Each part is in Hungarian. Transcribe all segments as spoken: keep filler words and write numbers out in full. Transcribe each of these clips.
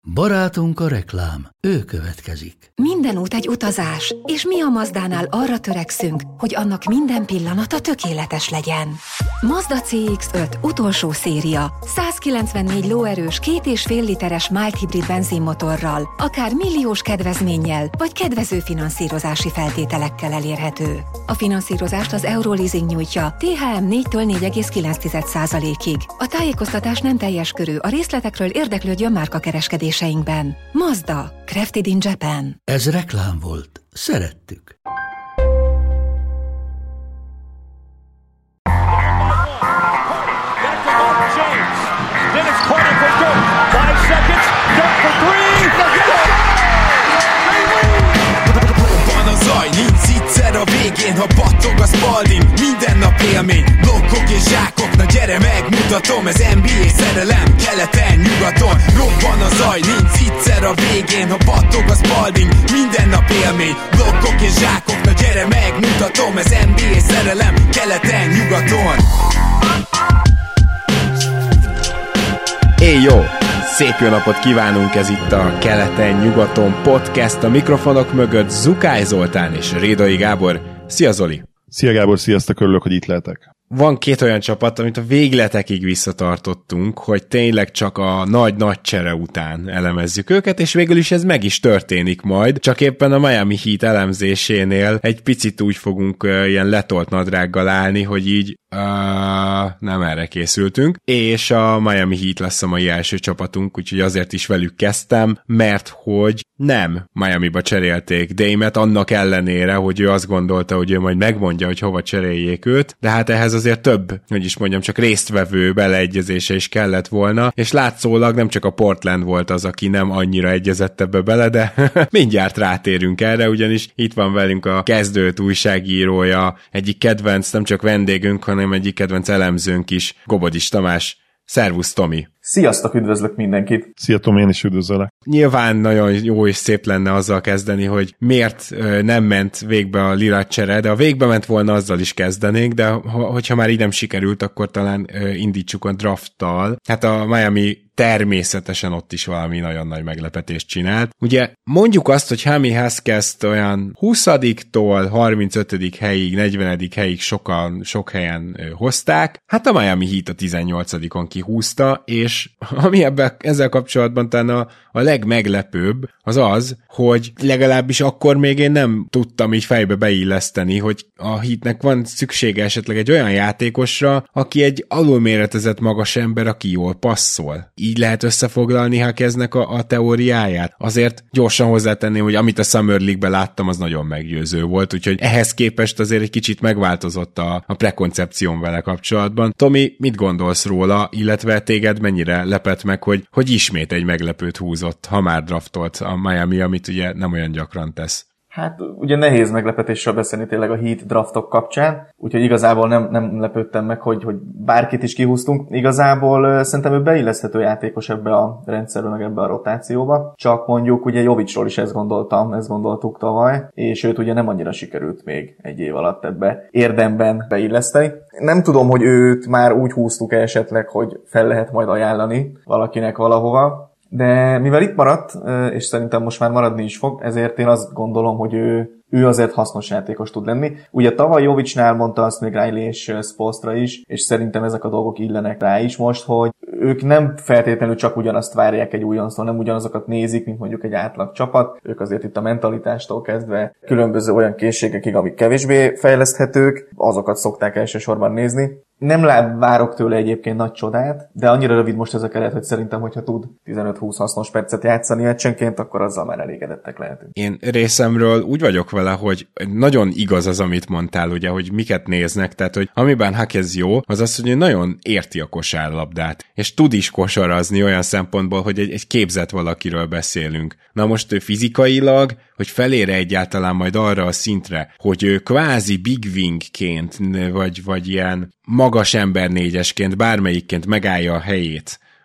Barátunk a reklám, ő következik. Minden út egy utazás, és mi a Mazdánál arra törekszünk, hogy annak minden pillanata tökéletes legyen. Mazda cé iksz öt utolsó széria, százkilencvennégy lóerős, két és fél literes mild hibrid benzinmotorral, akár milliós kedvezménnyel, vagy kedvező finanszírozási feltételekkel elérhető. A finanszírozást az Euroleasing nyújtja té há em négytől négy egész kilenc százalékig. A tájékoztatás nem teljes körű, a részletekről érdeklődjön márkakereskedéseinkben. Mazda, crafted in Japan. Ez reklám volt. Szerettük. A végén, ha battog a Spalding, minden nap élmény, blokkok és zsákok, na gyere megmutatom, ez en bé á szerelem, keleten, nyugaton, robban a zaj, nincs egyszer a végén, ha battog a Spalding, minden nap élmény, blokkok és zsákok, na gyere megmutatom, ez en bé á szerelem, keleten, nyugaton. Éj jó! Szép jó napot kívánunk, ez itt a Keleten-nyugaton podcast, a mikrofonok mögött Zukály Zoltán és Rédai Gábor. Szia Zoli! Szia Gábor, sziasztok, örülök, hogy itt lehetek. Van két olyan csapat, amit a végletekig visszatartottunk, hogy tényleg csak a nagy-nagy csere után elemezzük őket, és végül is ez meg is történik majd, csak éppen a Miami Heat elemzésénél egy picit úgy fogunk uh, ilyen letolt nadrággal állni, hogy így uh, nem erre készültünk, és a Miami Heat lesz a mai első csapatunk, úgyhogy azért is velük kezdtem, mert hogy nem Miamiba cserélték Dame-et, annak ellenére, hogy ő azt gondolta, hogy ő majd megmondja, hogy hova cseréljék őt, de hát ehhez azért több, hogy is mondjam, csak résztvevő beleegyezése is kellett volna, és látszólag nem csak a Portland volt az, aki nem annyira egyezett ebbe bele, de mindjárt rátérünk erre, ugyanis itt van velünk a Kezdőt újságírója, egyik kedvenc, nem csak vendégünk, hanem egyik kedvenc elemzőnk is, Gobodis Tamás. Szervusz, Tomi! Sziasztok, üdvözlök mindenkit! Szia, Tomi, én is üdvözöllek! Nyilván nagyon jó és szép lenne azzal kezdeni, hogy miért ö, nem ment végbe a Lillard csere, de ha végbe ment volna, azzal is kezdenénk, de ha, hogyha már így nem sikerült, akkor talán ö, indítsuk a drafttal. Hát a Miami természetesen ott is valami nagyon nagy meglepetést csinált. Ugye mondjuk azt, hogy Jaime Haskell-t olyan huszadiktól harmincötödik helyig, negyvenedik helyig sokan, sok helyen ö, hozták, hát a Miami Heat a tizennyolcadikon kihúzta, és ami ebben, ezzel kapcsolatban talán a, a legmeglepőbb az az, hogy legalábbis akkor még én nem tudtam így fejbe beilleszteni, hogy a Heatnek van szüksége esetleg egy olyan játékosra, aki egy alulméretezett magas ember, aki jól passzol. Így lehet összefoglalni Hakeznek a, a teóriáját. Azért gyorsan hozzátenném, hogy amit a Summer League-ben láttam, az nagyon meggyőző volt, úgyhogy ehhez képest azért egy kicsit megváltozott a, a prekoncepcióm vele kapcsolatban. Tomi, mit gondolsz róla, illetve téged mennyire lepett meg, hogy, hogy ismét egy meglepőt húzott, ha már draftolt a Miami, amit ugye nem olyan gyakran tesz? Hát ugye nehéz meglepetéssel beszélni tényleg a Heat draftok kapcsán, úgyhogy igazából nem, nem lepődtem meg, hogy, hogy bárkit is kihúztunk. Igazából szerintem ő beilleszthető játékos ebbe a rendszerbe, meg ebbe a rotációba. Csak mondjuk ugye Jovicsról is ezt gondoltam, ezt gondoltuk tavaly, és őt ugye nem annyira sikerült még egy év alatt ebbe érdemben beilleszteni. Nem tudom, hogy őt már úgy húztuk esetleg, hogy fel lehet majd ajánlani valakinek valahova, de mivel itt maradt, és szerintem most már maradni is fog, ezért én azt gondolom, hogy ő, ő azért hasznos játékos tud lenni. Ugye tavaly Jovicsnál mondta azt még Riley és Spoelstra is, és szerintem ezek a dolgok illenek rá is most, hogy ők nem feltétlenül csak ugyanazt várják egy újonctól, nem ugyanazokat nézik, mint mondjuk egy átlag csapat. Ők azért itt a mentalitástól kezdve különböző olyan készségekig, amik kevésbé fejleszthetők, azokat szokták elsősorban nézni. Nem várok tőle egyébként nagy csodát, de annyira rövid most ez a keret, hogy szerintem, hogyha tud tizenöt-húsz hasznos percet játszani meccsenként, akkor azzal már elégedettek lehetünk. Én részemről úgy vagyok vele, hogy nagyon igaz az, amit mondtál, ugye, hogy miket néznek, tehát, hogy amiben Hackett jó, az az, hogy nagyon érti a kosárlabdát, és tud is kosarazni olyan szempontból, hogy egy, egy képzett valakiről beszélünk. Na most ő fizikailag, hogy felére egyáltalán majd arra a szintre, hogy ő kvázi big wingként, vagy, vagy ilyen magas ember négyesként, bármelyikként megállja a helyét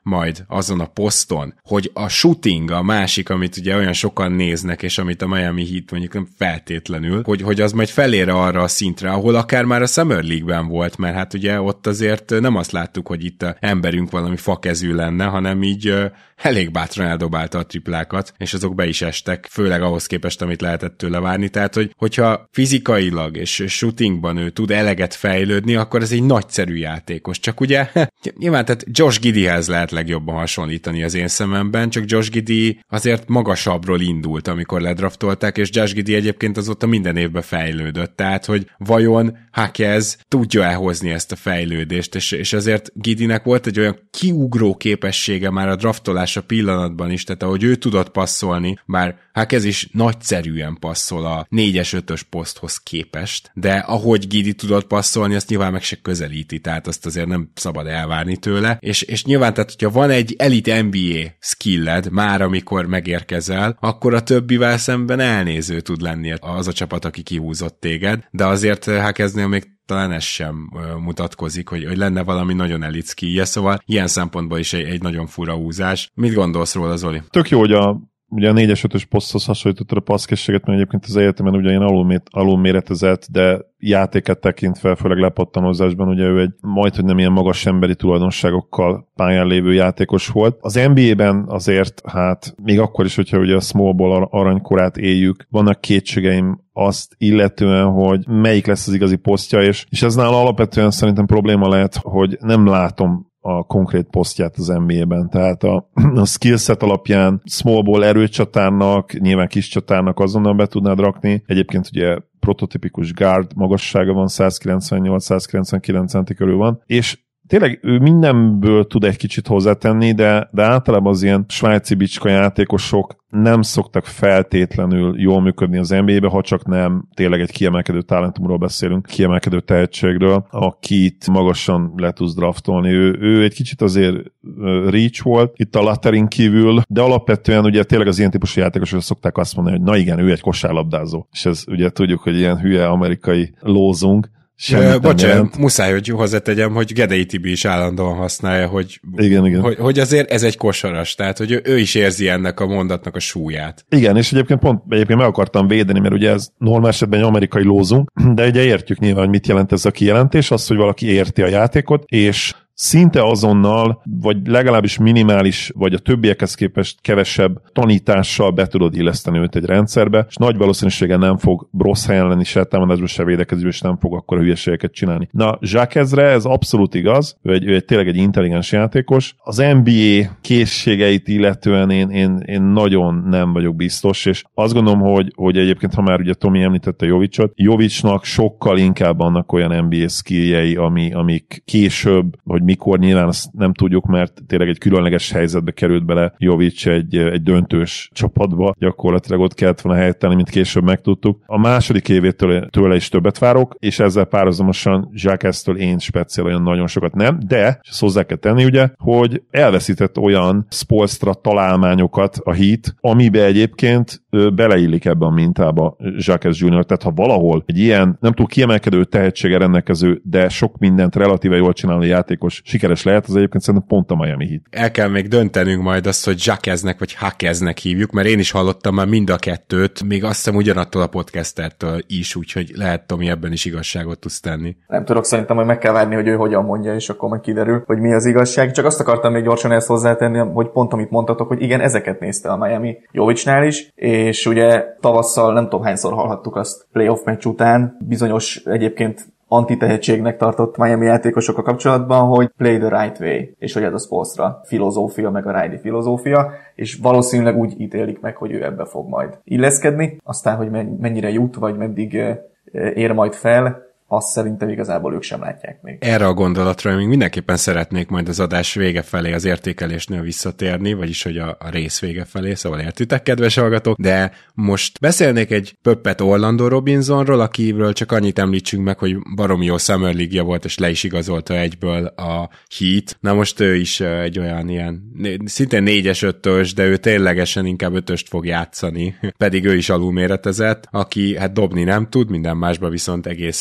majd azon a poszton, hogy a shooting a másik, amit ugye olyan sokan néznek, és amit a Miami Heat mondjuk nem feltétlenül, hogy, hogy az majd felér arra a szintre, ahol akár már a Summer League-ben volt, mert hát ugye ott azért nem azt láttuk, hogy itt a emberünk valami fakezű lenne, hanem így uh, elég bátran eldobálta a triplákat, és azok be is estek, főleg ahhoz képest, amit lehetett tőle várni. Tehát, hogy, hogyha fizikailag és shootingban ő tud eleget fejlődni, akkor ez egy nagyszerű játékos. Csak ugye, nyilván, tehát Josh Giddeyhez lehet legjobban hasonlítani az én szememben, csak Josh Giddey azért magasabbról indult, amikor ledraftolták, és Josh Giddey egyébként azóta minden évben fejlődött. Tehát, hogy vajon Hakez tudja-e hozni ezt a fejlődést, és, és azért Giddeynek volt egy olyan kiugró képessége már a draftolása pillanatban is, tehát ahogy ő tudott passzolni, bár Hakez is nagyszerűen passzol a négyes ötös poszthoz képest, de ahogy Giddey tudott passzolni, azt nyilván meg se közelíti, tehát azt azért nem szabad elvárni tőle, és, és nyilván, tehát hogyha van egy elite en bé á skilled már, amikor megérkezel, akkor a többivel szemben elnéző tud lenni az a csapat, aki kihúzott téged, de azért Hakeznél még talán ez sem mutatkozik, hogy, hogy lenne valami nagyon elit skillje, szóval ilyen szempontból is egy, egy nagyon fura húzás. Mit gondolsz róla, Zoli? Tök jó, hogy a ugye a négyes ötös poszthoz hasonlítottad a passzkészséget, mert egyébként az egyetemen ugye én alulmét, alulméretezett, de játéket tekintve, főleg lepattanozásban, ugye ő egy majdhogy nem ilyen magas emberi tulajdonságokkal pályán lévő játékos volt. Az en bé á-ben azért, hát még akkor is, hogyha ugye a small ball aranykorát éljük, vannak kétségeim azt illetően, hogy melyik lesz az igazi posztja, és, és ez nála alapvetően szerintem probléma lehet, hogy nem látom a konkrét posztját az en bé á-ben, tehát a, a skillset alapján small ball erőcsatárnak, nyilván kis csatárnak azonnal be tudnád rakni, egyébként ugye prototipikus guard magassága van, száz kilencvennyolc száz kilencvenkilenc centi körül van, és tényleg ő mindenből tud egy kicsit hozzátenni, de, de általában az ilyen svájci bicska játékosok nem szoktak feltétlenül jól működni az en bé á-be, ha csak nem tényleg egy kiemelkedő talentumról beszélünk, kiemelkedő tehetségről, akit magasan le tudsz draftolni. Ő, ő egy kicsit azért reach volt itt a latterin kívül, de alapvetően ugye tényleg az ilyen típusú játékosok szokták azt mondani, hogy na igen, ő egy kosárlabdázó. És ez ugye tudjuk, hogy ilyen hülye amerikai lózunk. Ö, bocsánat, muszáj, hogy hozzátegyem, hogy Gedei Tibi is állandóan használja, hogy, igen, igen. Hogy, hogy azért ez egy kosaras, tehát hogy ő, ő is érzi ennek a mondatnak a súlyát. Igen, és egyébként pont egyébként meg akartam védeni, mert ugye ez normál esetben egy amerikai lózunk, de ugye értjük nyilván, hogy mit jelent ez a kijelentés, az, hogy valaki érti a játékot, és szinte azonnal, vagy legalábbis minimális, vagy a többiekhez képest kevesebb tanítással be tudod illeszteni őt egy rendszerbe, és nagy valószínűséggel nem fog rossz helyen lenni, se támadásban, se védekezésben, és nem fog akkor a hülyeségeket csinálni. Na, Jaquezre ez abszolút igaz, ő, egy, ő egy, tényleg egy intelligens játékos. Az en bé á készségeit illetően én, én, én nagyon nem vagyok biztos, és azt gondolom, hogy, hogy egyébként, ha már ugye Tomi említette Jovicot, Jovicnak sokkal inkább annak olyan en bé á skilljei, ami, amik később, hogy mikor, nyilván azt nem tudjuk, mert tényleg egy különleges helyzetbe került bele Jovic egy, egy döntős csapatba, gyakorlatilag ott kellett volna helyettelni, mint később megtudtuk. A második évétől tőle is többet várok, és ezzel párhuzamosan Jaqueztől én speciál olyan nagyon sokat nem, de, és ezt hozzá kell tenni ugye, hogy elveszített olyan Spoelstra találmányokat a Heat, amibe egyébként beleillik ebben a mintába Jaquez junior, tehát ha valahol egy ilyen nem túl kiemelkedő tehetséggel rendelkező, de sok mindent relatíve jól csinálni játékos sikeres lehet, az egyébként szerintem pont a Miami Heat. El kell még döntenünk majd azt, hogy Jaqueznek vagy Hakeznek hívjuk, mert én is hallottam már mind a kettőt, még azt hiszem ugyanattól a podcastertől is, úgyhogy lehet, Tomi, ebben is igazságot tudsz tenni. Nem tudok, szerintem, hogy meg kell várni, hogy ő hogyan mondja, és akkor majd kiderül, hogy mi az igazság. Csak azt akartam még gyorsan ezt hozzátenni, hogy pont amit mondtatok, hogy igen, ezeket nézte a Miami Jovicnál is, és ugye tavasszal nem tudom hányszor hallhattuk azt playoff meccs után, bizonyos egyébként antitehetségnek tartott Miami játékosok a kapcsolatban, hogy play the right way, és hogy ez a Spoelstra filozófia, meg a Riley filozófia, és valószínűleg úgy ítélik meg, hogy ő ebbe fog majd illeszkedni, aztán, hogy mennyire jut, vagy meddig ér majd fel, azt szerintem igazából ők sem látják még. Erre a gondolatra még mindenképpen szeretnék majd az adás vége felé az értékelésnél visszatérni, vagyis hogy a, a rész vége felé, szóval értitek, kedves hallgatók, de most beszélnék egy pöppet Orlando Robinsonról, akiről csak annyit említsünk meg, hogy baromi jó Summer League-ja volt, és le is igazolta egyből a Heat. Na most ő is egy olyan ilyen, szintén négyes ötös, de ő ténylegesen inkább ötöst fog játszani, pedig ő is alulméretezett, aki hát dobni nem tud, minden másban viszont egészen jó,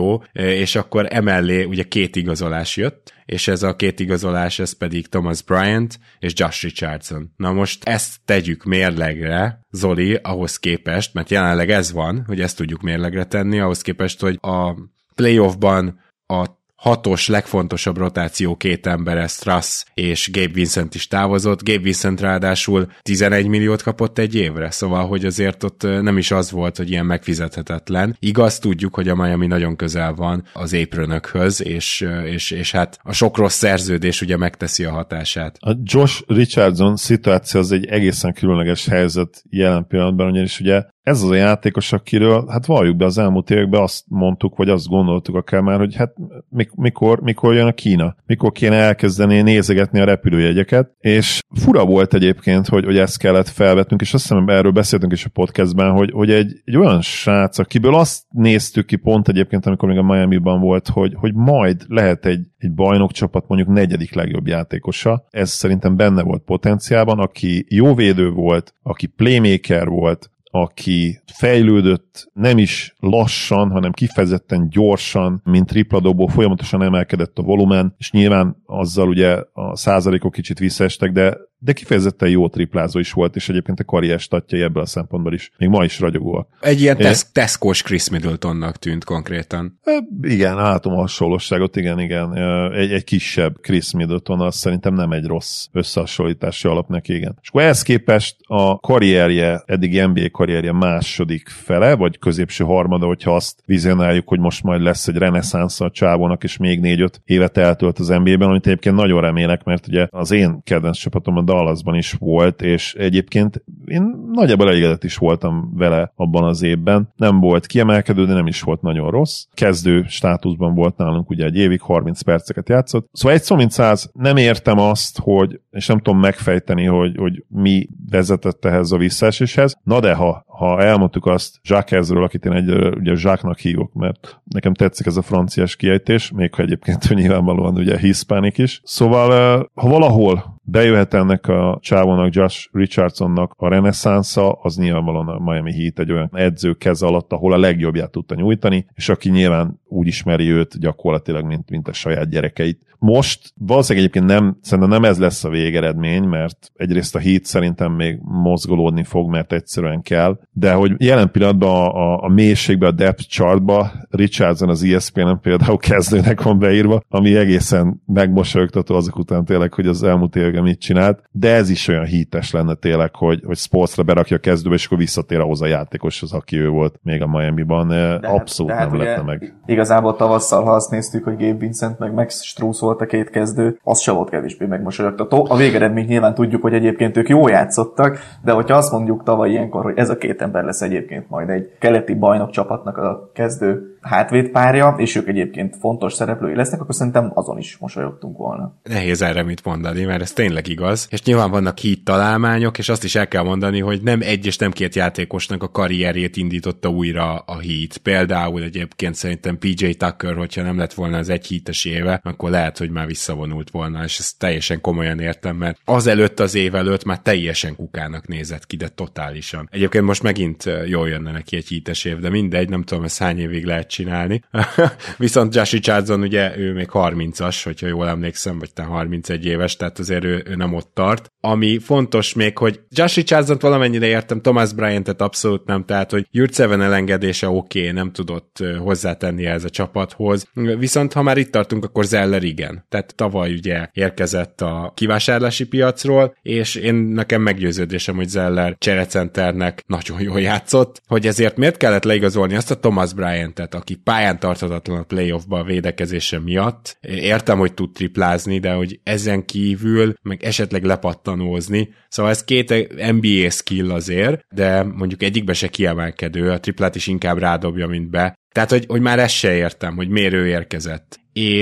jó, és akkor emellé ugye két igazolás jött, és ez a két igazolás, ez pedig Thomas Bryant és Josh Richardson. Na most ezt tegyük mérlegre, Zoli, ahhoz képest, mert jelenleg ez van, hogy ezt tudjuk mérlegre tenni, ahhoz képest, hogy a playoffban a hatos legfontosabb rotáció két ember, Strass és Gabe Vincent is távozott. Gabe Vincent ráadásul tizenegy milliót kapott egy évre, szóval, hogy azért ott nem is az volt, hogy ilyen megfizethetetlen. Igaz, tudjuk, hogy a Miami nagyon közel van az apronökhöz, és, és, és hát a sok rossz szerződés ugye megteszi a hatását. A Josh Richardson szituáció az egy egészen különleges helyzet jelen pillanatban, ugyanis ugye ez az a játékos, akiről, hát valljuk be, az elmúlt években azt mondtuk, vagy azt gondoltuk akár már, hogy hát mikor, mikor jön a Kína, mikor kéne elkezdeni nézegetni a repülőjegyeket, és fura volt egyébként, hogy, hogy ezt kellett felvetnünk, és azt hiszem, erről beszéltünk is a podcastben, hogy, hogy egy, egy olyan srác, akiből azt néztük ki pont egyébként, amikor még a Miami-ban volt, hogy, hogy majd lehet egy, egy bajnokcsapat mondjuk negyedik legjobb játékosa, ez szerintem benne volt potenciálban, aki jó védő volt, aki playmaker volt, aki fejlődött nem is lassan, hanem kifejezetten gyorsan, mint tripladobó, folyamatosan emelkedett a volumen, és nyilván azzal ugye a százalékok kicsit visszaestek, de, de kifejezetten jó triplázó is volt, és egyébként a karrier statjai ebből a szempontból is még ma is ragyogóak. Egy ilyen tes- Tesco-s Chris Middletonnak tűnt konkrétan. E, igen, látom a hasonlóságot, igen, igen. Egy, egy kisebb Chris Middleton, az szerintem nem egy rossz összehasonlítási alap neki, igen. És akkor ehhez képest a karrierje, eddig en bé á karrierje második fele, vagy középső harmada, hogyha azt vizionáljuk, hogy most majd lesz egy reneszánsz a csávónak, és még négy-öt évet eltölt az en bé á-ben, amit egyébként nagyon remélek, mert ugye az én kedvenc csapatom a Dallasban is volt, és egyébként én nagyjából elégedett is voltam vele abban az évben. Nem volt kiemelkedő, de nem is volt nagyon rossz. Kezdő státuszban volt nálunk ugye egy évig, harminc perceket játszott. Szóval egy szó mint száz, nem értem azt, hogy, és nem tudom megfejteni, hogy, hogy mi vezetett ehhez a visszaeséshez. Na de ha, ha elmondtuk azt Jacquesről, akit én egy, ugye Jacques-nak hívok, mert nekem tetszik ez a franciás kiejtés, még ha egyébként hogy nyilvánvalóan ugye hiszpánik is. Szóval ha valahol bejöhet ennek a csávónak, Josh Richardsonnak a reneszánsza, az nyilvánvalóan a Miami Heat egy olyan edző keze alatt, ahol a legjobbját tudta nyújtani, és aki nyilván úgy ismeri őt gyakorlatilag, mint, mint a saját gyerekeit. Most valószínűleg egyébként nem, szerintem nem ez lesz a végeredmény, mert egyrészt a Heat szerintem még mozgolódni fog, mert egyszerűen kell, de hogy jelen pillanatban a, a, a mélységbe, a depth chartba Richardson az E S P N-en például kezdőnek van beírva, ami egészen megmosolyogtató azok után tényleg, hogy az elmúlt években mit csinált, de ez is olyan hites lenne tényleg, hogy, hogy Sportsra berakja a kezdőbe, és akkor visszatér ahhoz a játékoshoz, aki ő volt még a Miami-ban. De abszolút hát, nem lenne meg. Igazából tavasszal, ha azt néztük, hogy Gabe Vincent meg Max Strus volt a két kezdő, az se volt kevésbé megmosolyogtató. A végeredményt nyilván tudjuk, hogy egyébként ők jól játszottak, de hogyha azt mondjuk tavaly ilyenkor, hogy ez a két ember lesz egyébként majd egy keleti bajnok csapatnak a kezdő hátvédpárja, és ők egyébként fontos szereplői lesznek, akkor szerintem azon is mosolyogtunk volna. Nehéz erre mit mondani, mert ez tényleg igaz, és nyilván vannak Heat találmányok, és azt is el kell mondani, hogy nem egy és nem két játékosnak a karrierjét indította újra a Heat. Például egyébként szerintem pé jé Tucker, hogyha nem lett volna az egy Heates éve, akkor lehet, hogy már visszavonult volna, és ezt teljesen komolyan értem, mert azelőtt az év előtt már teljesen kukának nézett ki, de totálisan. Egyébként most megint jól jönne neki egy Heates év, de mindegy, nem tudom, ezt hány évig lehet csinálni. Viszont Josh Richardson ugye ő még harmincas, hogyha jól emlékszem, vagy te harmincegy éves, tehát azért ő, ő nem ott tart. Ami fontos még, hogy Josh Richardson-t valamennyire értem, Thomas Bryantet abszolút nem, tehát hogy Jurtseven elengedése oké, okay, nem tudott hozzátenni ez a csapathoz. Viszont ha már itt tartunk, akkor Zeller igen. Tehát tavaly ugye érkezett a kivásárlási piacról, és én nekem meggyőződésem, hogy Zeller cserecenternek nagyon jól játszott, hogy ezért miért kellett leigazolni azt a Thomas Bryantet, aki pályán tarthatatlan a playoffba a védekezése miatt. Értem, hogy tud triplázni, de hogy ezen kívül meg esetleg lepattanózni. Szóval ez két en bé á skill azért, de mondjuk egyikbe se kiemelkedő, a triplát is inkább rádobja, mint be. Tehát, hogy, hogy már ezt se értem, hogy miért ő érkezett. És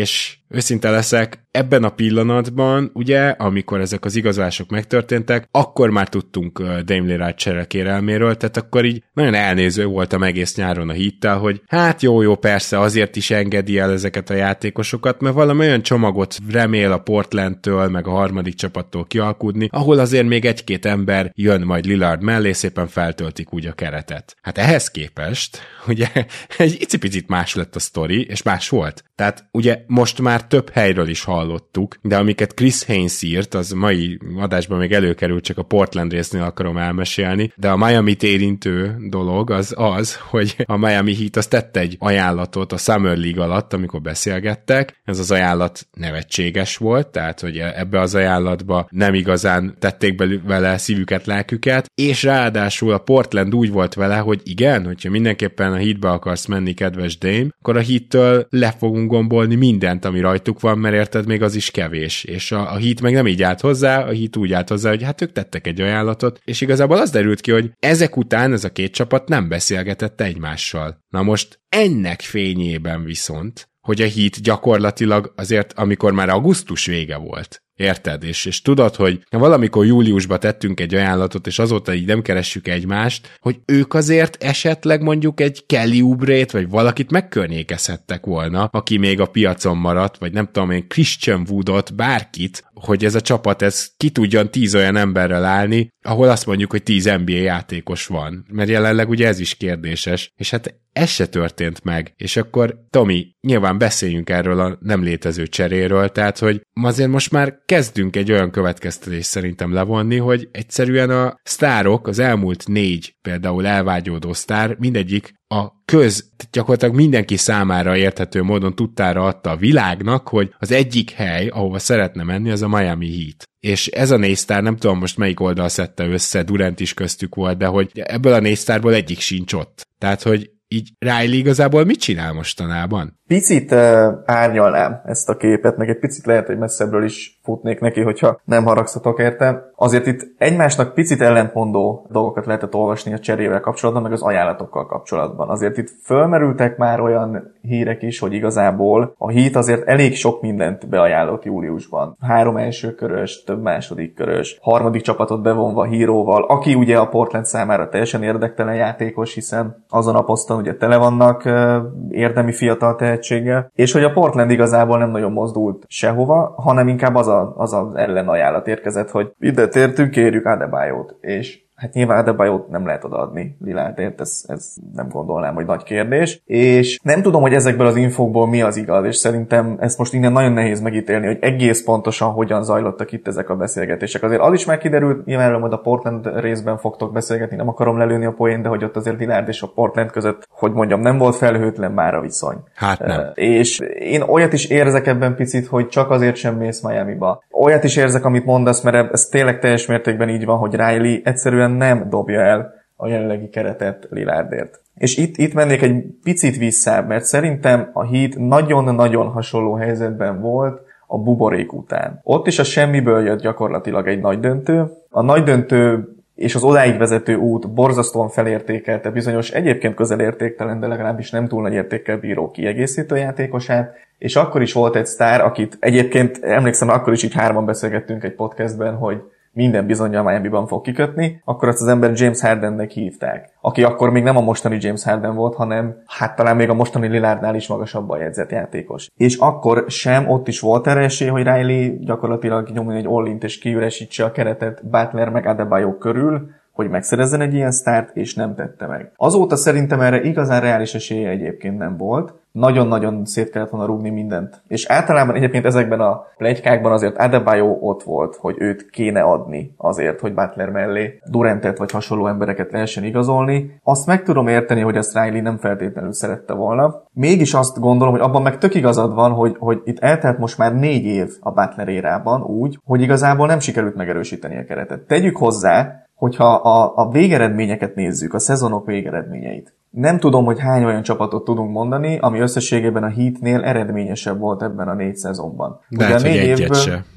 őszinte leszek, ebben a pillanatban, ugye, amikor ezek az igazolások megtörténtek, akkor már tudtunk Dame Lillard cserekérelméről, tehát akkor így nagyon elnéző voltam egész nyáron a Heattel, hogy hát jó, jó, persze, azért is engedi el ezeket a játékosokat, mert valami olyan csomagot remél a Portlandtől, meg a harmadik csapattól kialkudni, ahol azért még egy-két ember jön majd Lillard mellé, szépen feltöltik úgy a keretet. Hát ehhez képest, ugye, egy icipicit más lett a sztori, és más volt. Tehát ugye most már több helyről is hallottuk, de amiket Chris Haynes írt, az mai adásban még előkerült, csak a Portland résznél akarom elmesélni, de a Miami-t érintő dolog az az, hogy a Miami Heat az tette egy ajánlatot a Summer League alatt, amikor beszélgettek. Ez az ajánlat nevetséges volt, tehát hogy ebbe az ajánlatba nem igazán tették belül vele szívüket, lelküket, és ráadásul a Portland úgy volt vele, hogy igen, hogyha mindenképpen a Heatbe akarsz menni, kedves Dame, akkor a Heattől le fogunk gombolni mindent, ami rajtuk van, mert érted, még az is kevés. És a, a Heat meg nem így állt hozzá, a Heat úgy állt hozzá, hogy hát ők tettek egy ajánlatot, és igazából az derült ki, hogy ezek után ez a két csapat nem beszélgetett egymással. Na most ennek fényében viszont, hogy a Heat gyakorlatilag azért, amikor már augusztus vége volt, érted? És, és tudod, hogy valamikor júliusban tettünk egy ajánlatot, és azóta így nem keressük egymást, hogy ők azért esetleg mondjuk egy Kelly Oubre-t, vagy valakit megkörnyékezhettek volna, aki még a piacon maradt, vagy nem tudom én, Christian Woodot, bárkit, hogy ez a csapat ez ki tudjon tíz olyan emberrel állni, ahol azt mondjuk, hogy tíz en bé á játékos van. Mert jelenleg ugye ez is kérdéses. És hát ez se történt meg. És akkor, Tomi, nyilván beszéljünk erről a nem létező cseréről, tehát, hogy azért most már kezdünk egy olyan következtetést szerintem levonni, hogy egyszerűen a sztárok, az elmúlt négy például elvágyódó sztár, mindegyik a köz, gyakorlatilag mindenki számára érthető módon tudtára adta a világnak, hogy az egyik hely, ahova szeretne menni, az a Miami Heat. És ez a négy sztár, nem tudom most melyik oldal szedte össze, Durant is köztük volt, de hogy ebből a négy sztárból egyik sincs ott. Tehát, hogy így Riley igazából mit csinál mostanában? Picit uh, árnyalnám ezt a képet, meg egy picit lehet, hogy messzebbről is futnék neki, hogyha nem haragszatok érte. Azért itt egymásnak picit ellentmondó dolgokat lehetett olvasni a cserével kapcsolatban, meg az ajánlatokkal kapcsolatban. Azért itt fölmerültek már olyan hírek is, hogy igazából a Heat azért elég sok mindent beajánlott júliusban. Három első körös, több második körös, harmadik csapatot bevonva Híróval, aki ugye a Portland számára teljesen érdektelen játékos, hiszen azon a poszton ugye tele vannak uh, érdemi fiatal tehetséggel, és hogy a Portland igazából nem nagyon mozdult sehova, hanem inkább az a, az, az ellenajánlat érkezett, hogy ide tértünk, kérjük Adebayot, és hát nyilván Adebayot nem lehet odaadni Lillardért, ez, ez nem gondolnám, hogy nagy kérdés. És nem tudom, hogy ezekből az infókból mi az igaz, és szerintem ezt most innen nagyon nehéz megítélni, hogy egész pontosan hogyan zajlottak itt ezek a beszélgetések. Azért az is már kiderült, nyilván majd a Portland részben fogtok beszélgetni, nem akarom lelőni a poén, de hogy ott azért Lillard és a Portland között, hogy mondjam, nem volt felhőtlen már a viszony. Hát nem. Uh, és én olyat is érzek ebben picit, hogy csak azért sem mész Miamiba. Olyat is érzek, amit mondasz, mert ez tényleg teljes mértékben így van, hogy Riley egyszerűen nem dobja el a jelenlegi keretet Lillardért. És itt, itt mennék egy picit vissza, mert szerintem a Heat nagyon-nagyon hasonló helyzetben volt a buborék után. Ott is a semmiből jött gyakorlatilag egy nagy döntő. A nagy döntő és az odáig vezető út borzasztóan felértékelte bizonyos egyébként közelértéktelen, de legalábbis nem túl nagy értékkel bíró kiegészítő játékosát, és akkor is volt egy sztár, akit egyébként emlékszem, akkor is így hárman beszélgettünk egy podcastben, hogy minden bizonnyal Miami-ban fog kikötni, akkor azt az ember James Hardennek hívták. Aki akkor még nem a mostani James Harden volt, hanem hát talán még a mostani Lillardnál is magasabban jegyzett játékos. És akkor sem ott is volt erre esély, hogy Riley gyakorlatilag nyomjon egy all-int és kiüresítse a keretet Butler meg Adebayo körül, hogy megszerezzen egy ilyen sztárt, és nem tette meg. Azóta szerintem erre igazán reális esélye egyébként nem volt. Nagyon-nagyon szét kellett volna rúgni mindent. És általában egyébként ezekben a pletykákban azért Adebayo ott volt, hogy őt kéne adni azért, hogy Butler mellé Durantet vagy hasonló embereket lehessen igazolni. Azt meg tudom érteni, hogy ezt Riley nem feltétlenül szerette volna. Mégis azt gondolom, hogy abban meg tök igazad van, hogy, hogy itt eltelt most már négy év a Butler érában úgy, hogy igazából nem sikerült megerősíteni a keretet. Tegyük hozzá, hogyha a, a végeredményeket nézzük, a szezonok végeredményeit. Nem tudom, hogy hány olyan csapatot tudunk mondani, ami összességében a Heatnél eredményesebb volt ebben a négy szezonban. Lehet, ugye a négy hogy egyet évből, se.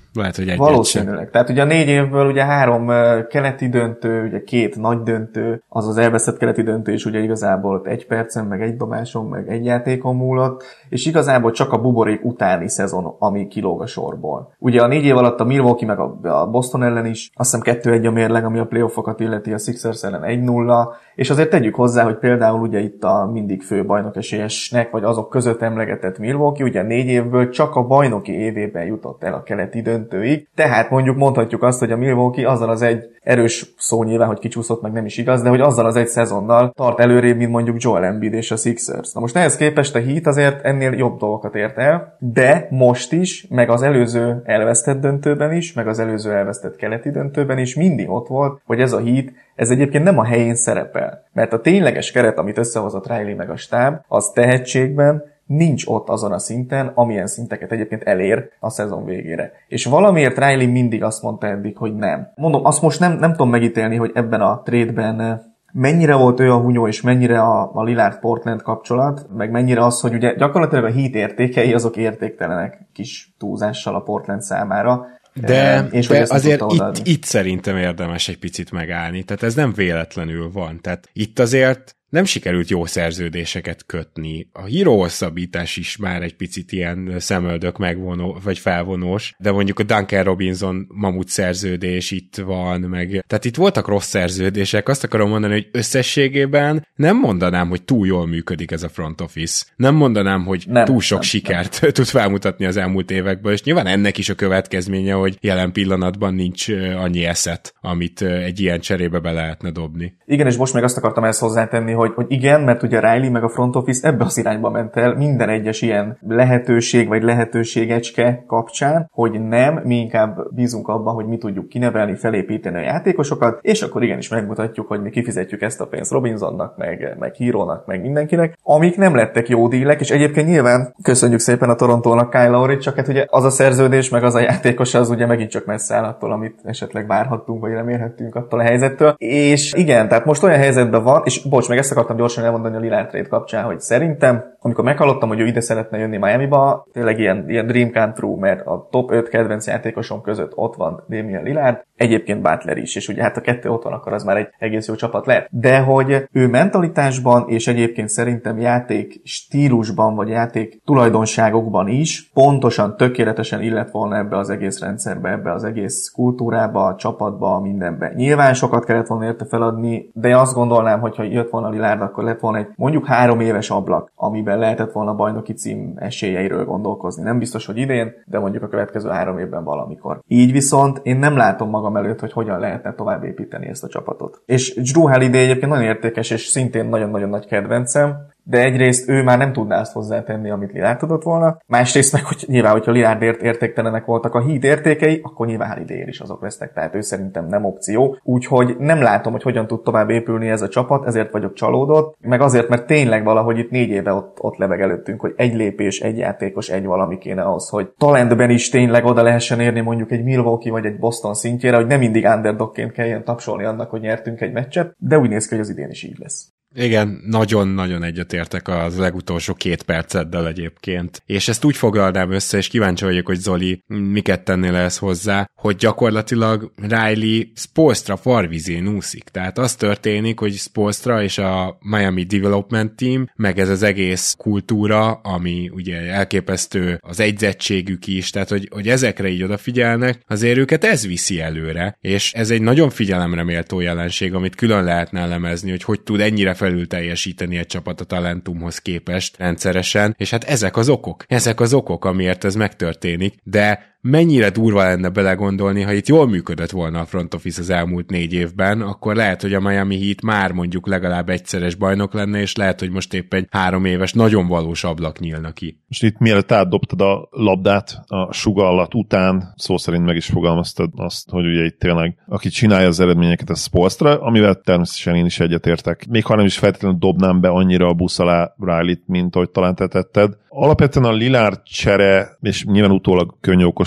Lehet, hogy egy valószínűleg. Tehát ugye a négy évből ugye három uh, keleti döntő, ugye két nagy döntő, az az elveszett keleti döntő is ugye igazából egy percen, meg egy dobáson, meg egy játékon múlott, és igazából csak a buborék utáni szezon, ami kilóg a sorból. Ugye a négy év alatt a Milwaukee meg a Boston ellen is, azt hiszem kettő egy a mérleg, ami a playoffokat illeti, a Sixers ellen egy nulla, és azért tegyük hozzá, hogy például ugye itt a mindig fő bajnok esélyesnek, vagy azok között emlegetett Milwaukee, ugye négy évből csak a bajnoki évében jutott el a keleti döntőig, tehát mondjuk mondhatjuk azt, hogy a Milwaukee azzal az egy erős szó nyilván, hogy kicsúszott, meg nem is igaz, de hogy azzal az egy szezonnal tart előrébb, mint mondjuk Joel Embiid és a Sixers. Na most ehhez képest a Heat azért ennél jobb dolgokat ért el, de most is, meg az előző elvesztett döntőben is, meg az előző elvesztett keleti döntőben is mindig ott volt, hogy ez a Heat, ez egyébként nem a helyén szerepel. Mert a tényleges keret, amit összehozott Riley meg a stáb, az tehetségben nincs ott azon a szinten, amilyen szinteket egyébként elér a szezon végére. És valamiért Riley mindig azt mondta eddig, hogy nem. Mondom, azt most nem, nem tudom megítélni, hogy ebben a trade-ben mennyire volt ő a hunyó, és mennyire a, a Lillard-Portland kapcsolat, meg mennyire az, hogy ugye gyakorlatilag a Heat értékei azok értéktelenek kis túlzással a Portland számára. De, és de azért itt, itt szerintem érdemes egy picit megállni, tehát ez nem véletlenül van. Tehát itt azért nem sikerült jó szerződéseket kötni. A híró hosszabbítás is már egy picit ilyen szemöldök megvonó, vagy felvonós, de mondjuk a Duncan Robinson mamut szerződés itt van, meg... Tehát itt voltak rossz szerződések, azt akarom mondani, hogy összességében nem mondanám, hogy túl jól működik ez a front office. Nem mondanám, hogy nem, túl sok nem, sikert nem. tud felmutatni az elmúlt évekből, és nyilván ennek is a következménye, hogy jelen pillanatban nincs annyi eszet, amit egy ilyen cserébe be lehetne dobni. Igen, és most még azt akartam ezt hozzátenni, Hogy, hogy igen, mert ugye Riley meg a front office ebbe az irányba ment el minden egyes ilyen lehetőség vagy lehetőségecske kapcsán, hogy nem, mi inkább bízunk abban, hogy mi tudjuk kinevelni, felépíteni a játékosokat, és akkor igenis megmutatjuk, hogy mi kifizetjük ezt a pénzt Robinsonnak, meg, meg Hero-nak, meg mindenkinek, amik nem lettek jó dílek, és egyébként nyilván köszönjük szépen a Torontónak Kyle Lowry-t, csak hát ugye az a szerződés, meg az a játékos az ugye megint csak messze áll attól, amit esetleg várhattunk, vagy remélhettünk attól a helyzettől. És igen, tehát most olyan helyzetben van, és bocs, meg ezt akartam gyorsan elmondani a Lillard trade kapcsán, hogy szerintem, amikor meghallottam, hogy ő ide szeretne jönni Miamiba, tényleg ilyen, ilyen dream come true, mert a top öt kedvenc játékosom között ott van Damian Lillard, egyébként Butler is, és ugye hát a kettő ott van, akkor az már egy egész jó csapat lehet. De hogy ő mentalitásban, és egyébként szerintem játék stílusban, vagy játék tulajdonságokban is pontosan, tökéletesen illet volna ebbe az egész rendszerbe, ebbe az egész kultúrába, a csapatba, mindenbe. Nyilván sokat kellett volna érte feladni, de azt gondolnám, hogyha jött volna Lillard, akkor lett volna egy mondjuk három éves ablak, amiben lehetett volna bajnoki cím esélyeiről gondolkozni. Nem biztos, hogy idén, de mondjuk a következő három évben valamikor. Így viszont én nem látom magam előtt, hogy hogyan lehetne tovább építeni ezt a csapatot. És Jrue Holiday egyébként nagyon értékes, és szintén nagyon-nagyon nagy kedvencem, de egyrészt ő már nem tudná azt hozzátenni, amit Lillard tudott volna. Másrészt meg, hogy nyilván, hogyha Lillardért értéktelenek voltak a Heat értékei, akkor nyilván Holidayért is azok lesznek, tehát ő szerintem nem opció. Úgyhogy nem látom, hogy hogyan tud tovább épülni ez a csapat, ezért vagyok csalódott, meg azért, mert tényleg valahogy itt négy éve ott, ott lebeg előttünk, hogy egy lépés, egy játékos, egy valami kéne ahhoz, hogy talentben is tényleg oda lehessen érni mondjuk egy Milwaukee vagy egy Boston szintjére, hogy nem mindig underdogként kelljen tapsolni annak, hogy nyertünk egy meccset, de úgy néz ki, hogy az idén is így lesz. Igen, nagyon-nagyon egyetértek az legutolsó két perceddel egyébként. És ezt úgy foglalnám össze, és kíváncsi vagyok, hogy Zoli miket tennél ehhez hozzá, hogy gyakorlatilag Riley Spoelstra farvizén úszik. Tehát az történik, hogy Spoelstra és a Miami Development Team, meg ez az egész kultúra, ami ugye elképesztő az egyzettségük is, tehát hogy, hogy ezekre így odafigyelnek, azért őket ez viszi előre, és ez egy nagyon figyelemre méltó jelenség, amit külön lehetne elemezni, hogy hogy tud ennyire felül teljesíteni egy csapat a talentumhoz képest rendszeresen, és hát ezek az okok, ezek az okok, amiért ez megtörténik, de mennyire durva lenne belegondolni, ha itt jól működött volna a front office az elmúlt négy évben, akkor lehet, hogy a Miami Heat már mondjuk legalább egyszeres bajnok lenne, és lehet, hogy most éppen egy három éves nagyon valós ablak nyílna ki. Most itt mielőtt átdobtad a labdát a sugallat után, szó szerint meg is fogalmaztad azt, hogy ugye itt tényleg aki csinálja az eredményeket, ez Spoelstra, amivel természetesen én is egyetértek. Még ha nem is feltétlenül dobnám be annyira a busz alá Riley-t, mint ahogy talán te tetted. Alapvetően a Lillard csere, és nyilván utólag könnyű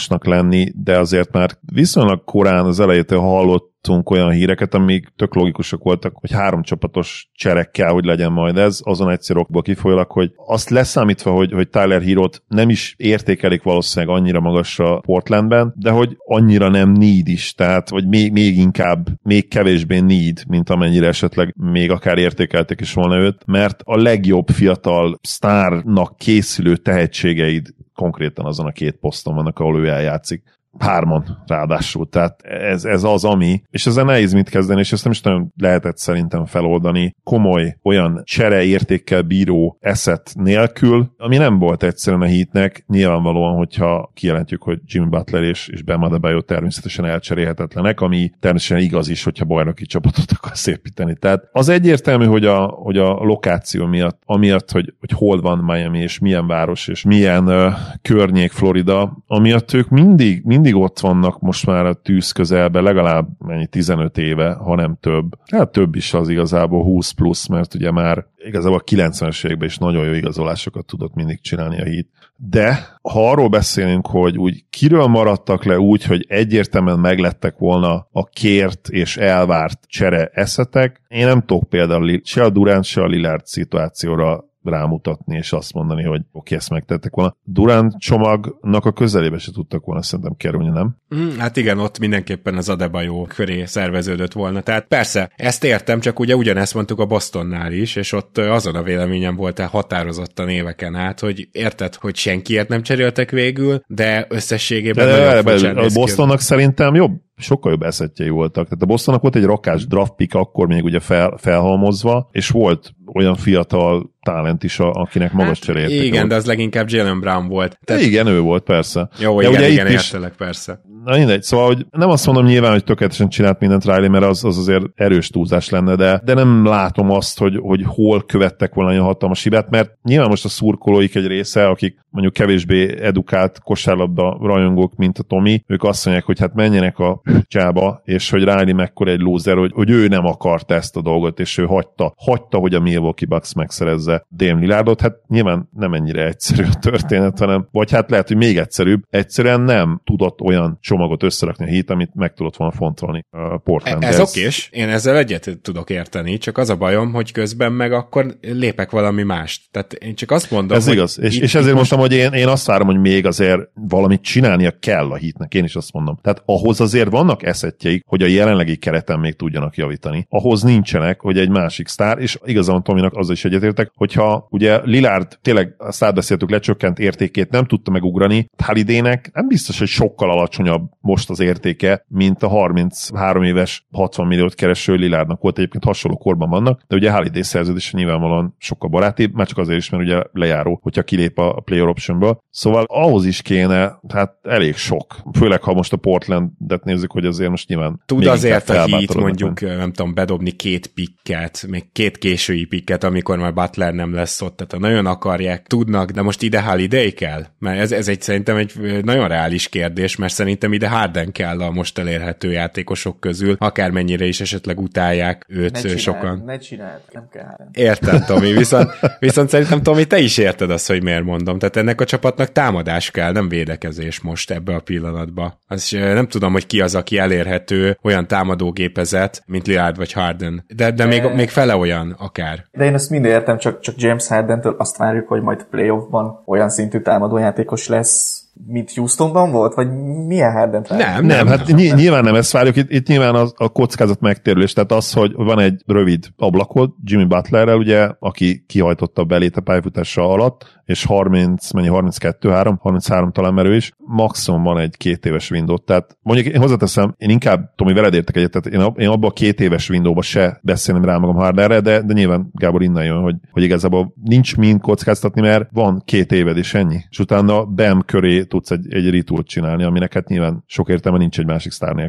optimizmusnak lenni, de azért már viszonylag korán az elejétől hallott olyan híreket, amik tök logikusak voltak, hogy három csapatos cserek kell, hogy legyen majd ez, azon egyszer okból kifolyólag, hogy azt leszámítva, hogy, hogy Tyler Herrót nem is értékelik valószínűleg annyira magasra Portlandben, de hogy annyira nem need is, tehát hogy még, még inkább, még kevésbé need, mint amennyire esetleg még akár értékelték is volna őt, mert a legjobb fiatal sztárnak készülő tehetségeid konkrétan azon a két poszton vannak, ahol ő eljátszik. Hárman ráadásul, tehát ez, ez az, ami, és ezzel nehéz mit kezdeni, és ezt nem is nagyon lehetett szerintem feloldani komoly olyan csere értékkel bíró eszet nélkül, ami nem volt egyszerűen a Heatnek, nyilvánvalóan, hogyha kijelentjük, hogy Jimmy Butler és, és Bam Adebayo természetesen elcserélhetetlenek, ami természetesen igaz is, hogyha bajnoki csapatot akarsz építeni. Tehát az egyértelmű, hogy a, hogy a lokáció miatt, amiatt, hogy, hogy hol van Miami, és milyen város, és milyen uh, környék Florida, amiatt ők mindig, mindig mindig ott vannak most már a tűz közelben, legalább mennyi tizenöt éve, ha nem több. Hát több is az igazából, húsz plusz, mert ugye már igazából a kilencvenes években is nagyon jó igazolásokat tudott mindig csinálni a Heat. De ha arról beszélünk, hogy úgy kiről maradtak le úgy, hogy egyértelműen meglettek volna a kért és elvárt csere eszetek, én nem tudok például se a Durant, se a Lillard szituációra rámutatni, és azt mondani, hogy oké, ezt megtettek volna. Durant csomagnak a közelébe se tudtak volna szerintem kerülni, nem? Mm, hát igen, ott mindenképpen az Adebayo köré szerveződött volna. Tehát persze, ezt értem, csak ugye ugyanezt mondtuk a Bostonnál is, és ott azon a véleményem volt el határozottan éveken át, hogy érted, hogy senkiért nem cseréltek végül, de összességében de nagyon de, de, a Bostonnak szerintem jobb, sokkal jobb eszettjei voltak. Tehát a Bostonnak volt egy rakás draft pick, akkor még ugye fel, felhalmozva, és volt olyan fiatal talent is, akinek magas hát, cseréltek. Igen, volt. De az leginkább Jaylen Brown volt. Tehát... Igen, ő volt, persze. Jó, de igen, ugye igen, itt értelek, is... persze. Na mindegy, szóval hogy nem azt mondom nyilván, hogy tökéletesen csinált mindent Riley, mert az, az azért erős túlzás lenne, de, de nem látom azt, hogy, hogy hol követtek volna olyan hatalmas hibát, mert nyilván most a szurkolóik egy része, akik mondjuk kevésbé edukált kosárlabda rajongók, mint a Tomi, ők azt mondják, hogy hát menjenek a csába, és hogy Riley mekkora egy loser, hogy, hogy ő nem akarta ezt a dolgot, és ő hagyta, hagyta, hogy a Milwaukee Bucks megszerezze Dame Lillardot. Hát nyilván nem ennyire egyszerű a történet, hanem, vagy hát lehet, hogy még egyszerűbb, egyszerűen nem tudott olyan csomagot összerakni a Heat, amit meg tudott volna fontolni a Portland. Ez, ez okés, én ezzel egyet tudok érteni, csak az a bajom, hogy közben meg akkor lépek valami mást. Tehát én csak azt mondom, ez hogy igaz, és, itt, és ezért itt mondtam, hogy én, én azt várom, hogy még azért valamit csinálnia kell a Heatnek, én is azt mondom. Tehát ahhoz azért vannak eszettjeik, hogy a jelenlegi kereten még tudjanak javítani. Ahhoz nincsenek, hogy egy másik sztár, és igazán Tominak azzal is egyetértek, hogyha ugye Lillard tényleg, azt átbeszéltük, lecsökkent értékét nem tudta megugrani, Halidaynek nem biztos, hogy sokkal alacsonyabb most az értéke, mint a harminchárom éves hatvan milliót kereső Lillardnak volt, egyébként hasonló korban vannak, de ugye Holiday szerződése nyilvánvalóan sokkal barátibb, már csak azért is, mert ugye lejáró, hogyha kilép a player optionből. Szóval ahhoz is kéne, hát elég sok. Főleg, ha most a Portlandet nézzük, hogy azért most nyilván tud azért a Heat mondjuk, nem tudom, bedobni két pikket, még két késői pikket, amikor már Butler nem lesz ott, tehát ha nagyon akarják, tudnak, de most ide Holiday kell? Mert ez, ez egy szerintem egy nagyon reális kérdés, mert szerintem ide Harden kell a most elérhető játékosok közül, akármennyire is esetleg utálják őt ne csináld, sokan. Ne csináld, nem kell Harden. Értem, Tomi, viszont, viszont szerintem, Tomi, te is érted azt, hogy miért mondom. Tehát ennek a csapatnak támadás kell, nem védekezés most ebbe a pillanatba. Azt nem tudom, hogy ki az, aki elérhető olyan támadógépezet, mint Lillard vagy Harden. De, de, de még, még fele olyan akár. De én ezt mind értem, csak, csak James Hardentől azt várjuk, hogy majd playoffban olyan szintű támadójátékos lesz, mint Houstonban volt? Vagy milyen Hardent várjuk? Nem, nem, nem. hát ny- nyilván nem ezt várjuk. Itt, itt nyilván az, a kockázat megtérülés. Tehát az, hogy van egy rövid ablakod Jimmy Butlerrel, ugye, aki kihajtotta a belét a pályafutása alatt, és harminc, mennyi harminckettő, három, harminchárom talán merő is, maximum van egy két éves window. Tehát mondjuk én hozzáteszem, én inkább, Tomi, veled értek egyet, tehát én, én abban a két éves windowba se beszélném rá magam Hardenre, de, de nyilván Gábor innen jön, hogy, hogy igazából nincs mind kockáztatni, mert van két éved és ennyi. És utána Bam köré tudsz egy, egy ritult csinálni, aminek hát nyilván sok értelme nincs egy másik sztár nélkül.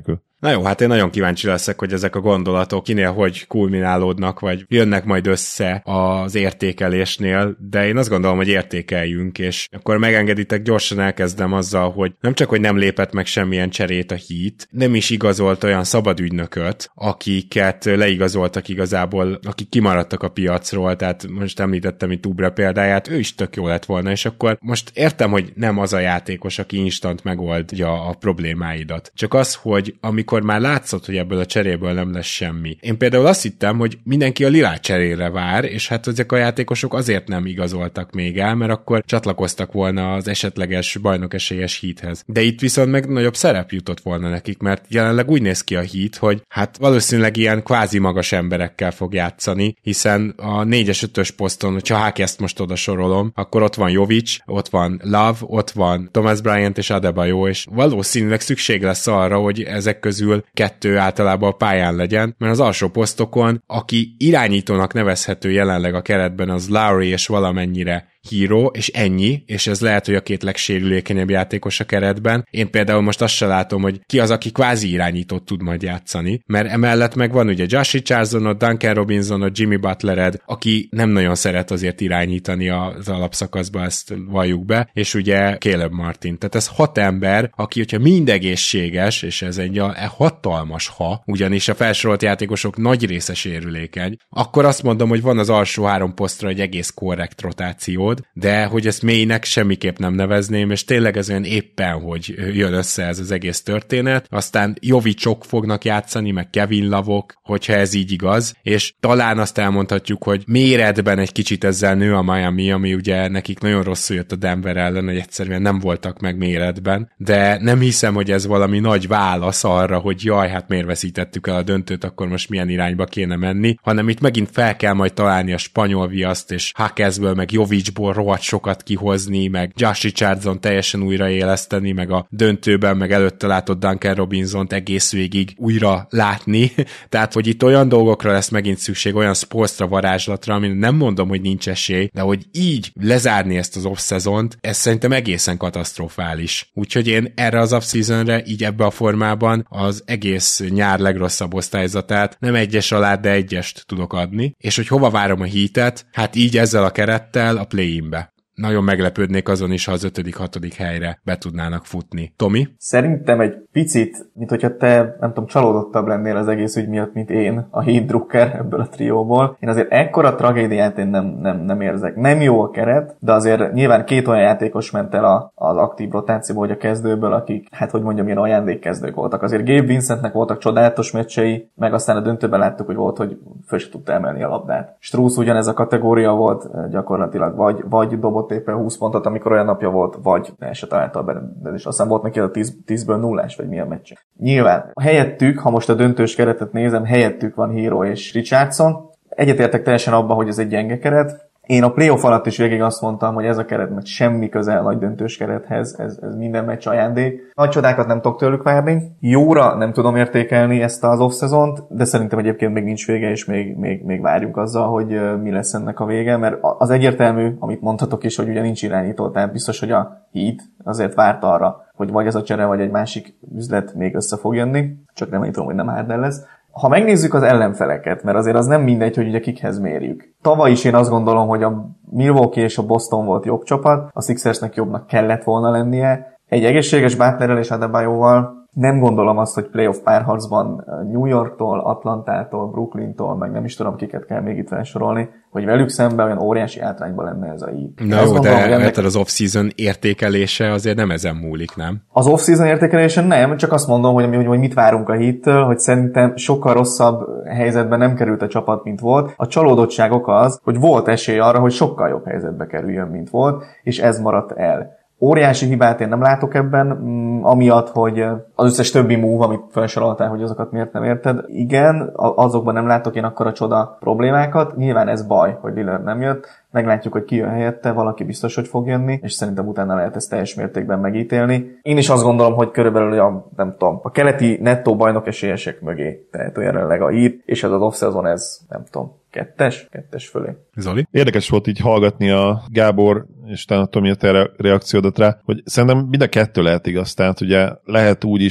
Na jó, hát én nagyon kíváncsi leszek, hogy ezek a gondolatok kinél hogy kulminálódnak, vagy jönnek majd össze az értékelésnél, de én azt gondolom, hogy értékeljünk, és akkor megengeditek, gyorsan elkezdem azzal, hogy nem csak, hogy nem lépett meg semmilyen cserét a Heat, nem is igazolt olyan szabadügynököt, akiket leigazoltak igazából, akik kimaradtak a piacról, tehát most említettem itt Oubre példáját, ő is tök jó lett volna, és akkor most értem, hogy nem az a játékos, aki instant megoldja a problémáidat. Csak az, hogy amikor már látszott, hogy ebből a cseréből nem lesz semmi. Én például azt hittem, hogy mindenki a Lillard cserére vár, és hát ezek a játékosok azért nem igazoltak még el, mert akkor csatlakoztak volna az esetleges bajnokesélyes Heathez. De itt viszont meg nagyobb szerep jutott volna nekik, mert jelenleg úgy néz ki a Heat, hogy hát valószínűleg ilyen kvázi magas emberekkel fog játszani, hiszen a négyes ötös poszton, hogyha Háki ezt most oda sorolom, akkor ott van Jovic, ott van Love, ott van Thomas Bryant és Adebayo, és valószínűleg szükség lesz arra, hogy ezek közül kettő általában a pályán legyen, mert az alsó posztokon, aki irányítónak nevezhető jelenleg a keretben, az Lowry és valamennyire Hero, és ennyi, és ez lehet, hogy a két legsérülékenyebb játékos a keretben. Én például most azt se látom, hogy ki az, aki kvázi irányítót tud majd játszani, mert emellett meg van ugye Josh Richardson, Duncan Robinson, Jimmy Butlered, aki nem nagyon szeret azért irányítani az alapszakaszba, ezt valljuk be, és ugye Caleb Martin. Tehát ez hat ember, aki, hogyha mind egészséges, és ez egy hatalmas ha, ugyanis a felsorolt játékosok nagy része sérülékeny, akkor azt mondom, hogy van az alsó három posztra egy egész korrekt rotáció, de hogy ezt mélynek semmiképp nem nevezném, és tényleg ez olyan éppen, hogy jön össze ez az egész történet. Aztán Jovicok fognak játszani, meg Kevin Love-ok, hogyha ez így igaz, és talán azt elmondhatjuk, hogy méretben egy kicsit ezzel nő a Miami, ami ugye nekik nagyon rosszul jött a Denver ellen, hogy egyszerűen nem voltak meg méretben, de nem hiszem, hogy ez valami nagy válasz arra, hogy jaj, hát miért veszítettük el a döntőt, akkor most milyen irányba kéne menni, hanem itt megint fel kell majd találni a spanyol viaszt, és Hakesből, meg Jovicból rohadt sokat kihozni, meg Josh Richardson teljesen újraéleszteni, meg a döntőben, meg előtte látott Duncan Robinsont egész végig újra látni. Tehát, hogy itt olyan dolgokra lesz megint szükség, olyan Spoelstra varázslatra, amin nem mondom, hogy nincs esély, de hogy így lezárni ezt az off-szezont, ez szerintem egészen katasztrofális. Úgyhogy én erre az off-seasonre, így ebbe a formában az egész nyár legrosszabb osztályzatát nem egyes alá, de egyest tudok adni. És hogy hova várom a Heatet? Hát így ezzel a kerettel a play-inbe. Nagyon meglepődnék azon is, ha az ötödik-hatodik helyre be tudnának futni. Tomi? Szerintem egy picit, mint hogyha te, nem tudom, csalódottabb lennél az egész ügy miatt, mint én, a Heat Drucker ebből a trióból. Én azért ekkora tragédiát én nem, nem, nem érzek. Nem jó a keret, de azért nyilván két olyan játékos ment el a, az aktív rotációból, hogy a kezdőből, akik, hát hogy mondjam, ilyen ajándékkezdők voltak. Azért Gabe Vincentnek voltak csodálatos meccsei, meg aztán a döntőben láttuk, hogy volt, hogy föl se tudta emelni a labdát. Strus ugyanez a kategória volt, gyakorlatilag vagy, vagy dobott éppen húsz pontot, amikor olyan napja volt, vagy ne se találta a benne, és aztán volt neki a tízből nullás, vagy milyen meccs. Nyilván, helyettük, ha most a döntős keretet nézem, helyettük van Hero és Richardson. Egyetértek teljesen abban, hogy ez egy gyenge keret. Én a playoff alatt is végig azt mondtam, hogy ez a keret meccs semmi közel nagy döntős kerethez, ez, ez minden meccs ajándék. Nagy csodákat nem tudok tőlük várni. Jóra nem tudom értékelni ezt az off-szezont, de szerintem egyébként még nincs vége, és még, még, még várjunk azzal, hogy mi lesz ennek a vége, mert az egyértelmű, amit mondhatok is, hogy ugye nincs irányító, tehát biztos, hogy a Heat azért várt arra, hogy vagy ez a csere, vagy egy másik üzlet még össze fog jönni, csak nem tudom, hogy nem Harden lesz. Ha megnézzük az ellenfeleket, mert azért az nem mindegy, hogy ugye kikhez mérjük. Tavaly is én azt gondolom, hogy a Milwaukee és a Boston volt jobb csapat, a Sixersnek jobbnak kellett volna lennie. Egy egészséges Butlerrel és Adebayoval nem gondolom azt, hogy playoff párharcban New Yorktól, Atlantától, Brooklyntól, meg nem is tudom, kiket kell még itt felsorolni, hogy velük szemben olyan óriási hátrányban lenne ez a Heat. Na jó, gondolom, de ennek... az off-season értékelése azért nem ezen múlik, nem? Az off-season értékelése nem, csak azt mondom, hogy, hogy, hogy mit várunk a Heattől, hogy szerintem sokkal rosszabb helyzetben nem került a csapat, mint volt. A csalódottság oka az, hogy volt esély arra, hogy sokkal jobb helyzetbe kerüljön, mint volt, és ez maradt el. Óriási hibát én nem látok ebben, amiatt, hogy az összes többi move, amit felsoroltál, hogy azokat miért nem érted. Igen, azokban nem látok én akkor a csoda problémákat. Nyilván ez baj, hogy Lillard nem jött. Meglátjuk, hogy ki jön helyette, valaki biztos, hogy fog jönni, és szerintem utána lehet ezt teljes mértékben megítélni. Én is azt gondolom, hogy körülbelül a, nem tudom, a keleti nettó bajnok esélyesek mögé, tehát jelenleg a Heat, és ez az off-szezon, ez nem tudom, kettes, kettes fölé. Zoli? Érdekes volt így hallgatni a Gábor, és talán a Tomi a te reakciódat rá, hogy szerintem mind a kettő lehet igaz, tehát ugye lehet úgy is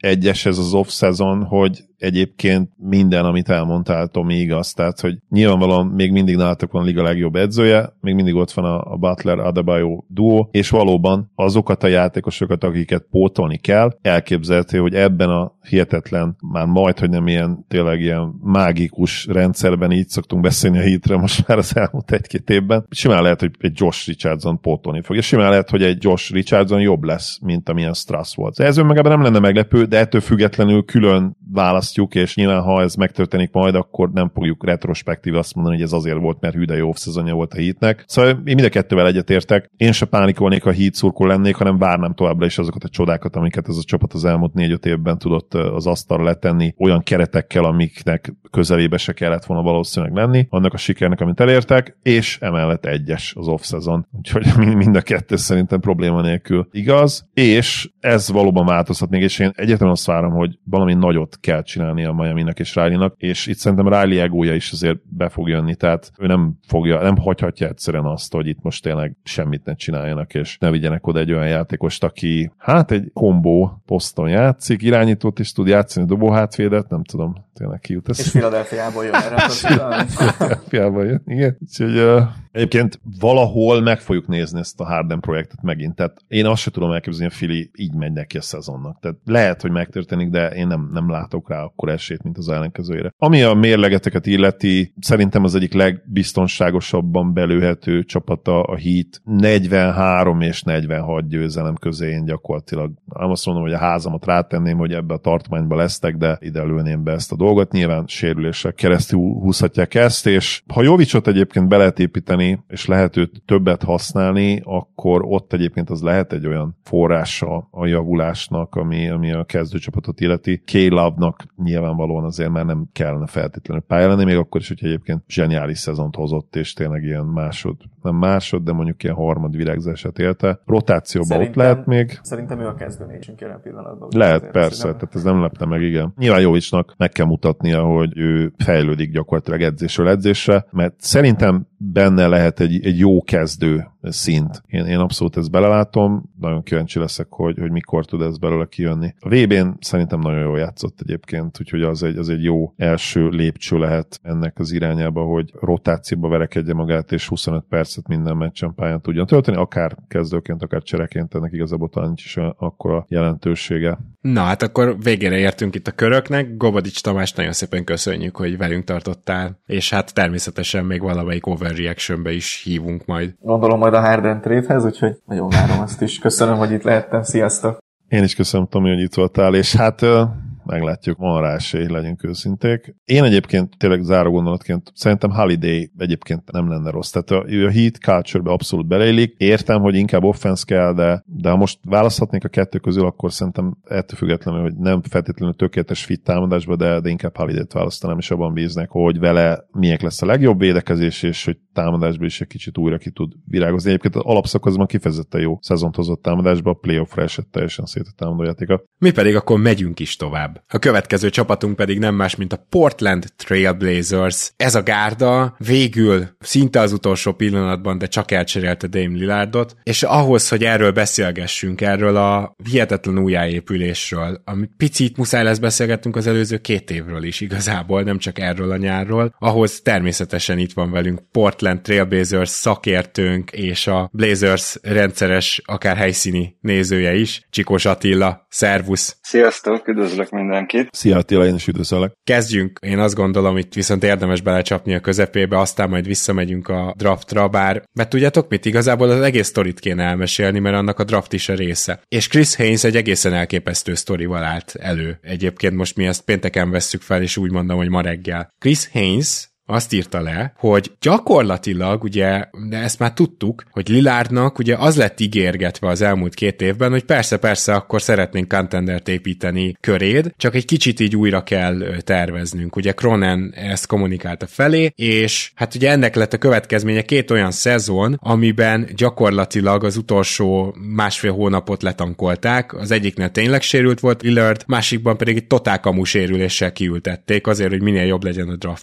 egyes ez az off-szezon, hogy egyébként minden, amit elmondtál, Tomi, igaz. Tehát, hogy nyilvánvalóan még mindig nálatok van a liga legjobb edzője, még mindig ott van a, a Butler-Adebayo duó, és valóban azokat a játékosokat, akiket pótolni kell, elképzelhető, hogy ebben a hihetetlen, már majd, hogy nem ilyen tényleg ilyen mágikus rendszerben, így szoktunk beszélni a Heatre most már az elmúlt egy-két évben, simán lehet, hogy egy Josh Richardson pótolni fog, és simán lehet, hogy egy Josh Richardson jobb lesz, mint amilyen Strass volt. Ez önmagában nem lenne meglepő, de ettől függetlenül külön választjuk, és nyilván ha ez megtörténik majd, akkor nem fogjuk retrospektív azt mondani, hogy ez azért volt, mert hű de jó off-szezonja volt a Heatnek. Szóval én mind a kettővel egyetértek. Én se pánikolnék, ha Heat szurkol lennék, hanem várnám továbbra is azokat a csodákat, amiket ez a csapat az elmúlt négy-öt évben tudott az asztalra letenni, olyan keretekkel, amiknek közelébe se kellett volna valószínűleg lenni, annak a sikernek, amit elértek, és emellett egyes az off-szezon. Úgyhogy mind a kettő szerintem probléma nélkül igaz, és ez valóban változhat még, és én egyetlen azt várom, hogy valami nagyot kell csinálni a Miaminak és Riley-nak, és itt szerintem Riley egója is azért be fog jönni, tehát ő nem fogja, nem hagyhatja egyszerűen azt, hogy itt most tényleg semmit ne csináljanak, és ne vigyenek oda egy olyan játékost, aki hát egy kombó poszton játszik, irányítót is tud játszani, dobóhátvédet, nem tudom, tényleg ki jut. És Philadelphiából jön erre. Philadelphiából jön, igen. Úgyhogy uh, egyébként valahol meg fogjuk nézni ezt a Harden projektet megint, tehát én azt sem tudom elképzelni, hogy a Philly így megy neki a szezonnak. Tehát lehet, hogy megtörténik, de én nem, nem látok rá akkor esélyt, mint az ellenkezőjére. Ami a mérlegeteket illeti, szerintem az egyik legbiztonságosabban belőhető csapata a Heat. negyvenhárom és negyvenhat győzelem közé én gyakorlatilag. Nem azt mondom, hogy a házamat rátenném, hogy ebbe a tartományba lesztek, de ide lőném be ezt a dolgot. Nyilván sérüléssel keresztül húzhatják ezt, és ha Jovicsot egyébként be lehet építeni, és lehet őt többet használni, akkor ott egyébként az lehet egy olyan forrása a javulásnak, ami, ami a kezdőcsapatot illeti. K-Love-nak nyilvánvalóan azért már nem kellene feltétlenül pályán lenni, még akkor is, hogy egyébként zseniális szezont hozott, és tényleg ilyen másod, nem másod, de mondjuk ilyen harmad virágzását élte. Rotációban szerintem, ott lehet még. Szerintem ő a kezdőnécsünk jelen pillanatban. Lehet, azért, persze, nem... tehát ez nem lepne meg, igen. Nyilván Jovicsnak meg kell mutatnia, hogy ő fejlődik gyakorlatilag edzésről edzésre, mert szerintem benne lehet egy, egy jó kezdő szint. Én, én abszolút ezt belelátom, nagyon kíváncsi leszek, hogy, hogy mikor tud ez belőle kijönni. A vé bén szerintem nagyon jól játszott egyébként, úgyhogy az egy, az egy jó első lépcső lehet ennek az irányába, hogy rotációba verekedje magát, és huszonöt percet minden meccsen pályán tudjon tölteni, akár kezdőként, akár csereként, ennek igazából talán nincs is akkora jelentősége. Na hát akkor végére értünk itt a köröknek. Gobadics Tamás, nagyon szépen köszönjük, hogy velünk tartottál, és hát természetesen még valamelyik overreactionbe is hívunk majd. Gondolom majd a Harden trade-hez, úgyhogy nagyon várom azt is. Köszönöm, hogy itt lehettem. Sziasztok! Én is köszönöm, Tomi, hogy itt voltál, és hát meglátjuk, van rá esély, legyünk őszinték. Én egyébként tényleg záró gondolatként szerintem Holiday egyébként nem lenne rossz. Tehát ő a Heat culture-be abszolút beleillik. Értem, hogy inkább offense kell, de, de ha most választhatnék a kettő közül, akkor szerintem ettől függetlenül, hogy nem feltétlenül tökéletes fit támadásba, de, de inkább Holiday-t választanám, és abban bíznek, hogy vele milyen lesz a legjobb védekezés, és hogy támadásban is egy kicsit újra ki tud virágozni. Egyébként az alapszakaszban kifejezetten jó szezont hozott támadásba, a playoffra esett teljesen szét a támadójátéka. Mi pedig akkor megyünk is tovább. A következő csapatunk pedig nem más, mint a Portland Trail Blazers. Ez a gárda végül szinte az utolsó pillanatban, de csak elcserélte Dame Lillardot, és ahhoz, hogy erről beszélgessünk, erről a hihetetlen újjáépülésről, ami picit muszáj lesz beszélgettünk az előző két évről is igazából, nem csak erről a nyárról, ahhoz természetesen itt van velünk Portland Trail Blazers szakértőnk, és a Blazers rendszeres, akár helyszíni nézője is, Csikós Attila. Szervusz! Sziasztok, üdvözlök mindenkit! Szia Attila, én is üdvözöllek! Kezdjünk, én azt gondolom, itt viszont érdemes belecsapni a közepébe, aztán majd visszamegyünk a draftra, bár, mert tudjátok mit, igazából az egész sztorit kéne elmesélni, mert annak a draft is a része. És Chris Haynes egy egészen elképesztő sztorival állt elő. Egyébként most mi ezt pénteken vesszük fel, és úgy mondom, hogy ma reggel. Chris Haynes azt írta le, hogy gyakorlatilag, ugye, de ezt már tudtuk, hogy Lillardnak ugye az lett ígérgetve az elmúlt két évben, hogy persze-persze akkor szeretnénk contendert építeni köréd, csak egy kicsit így újra kell terveznünk. Ugye Cronin ezt kommunikálta felé, és hát ugye ennek lett a következménye két olyan szezon, amiben gyakorlatilag az utolsó másfél hónapot letankolták, az egyiknél tényleg sérült volt Lillard, másikban pedig egy totál kamu sérüléssel kiültették azért, hogy minél jobb legyen a draft pick.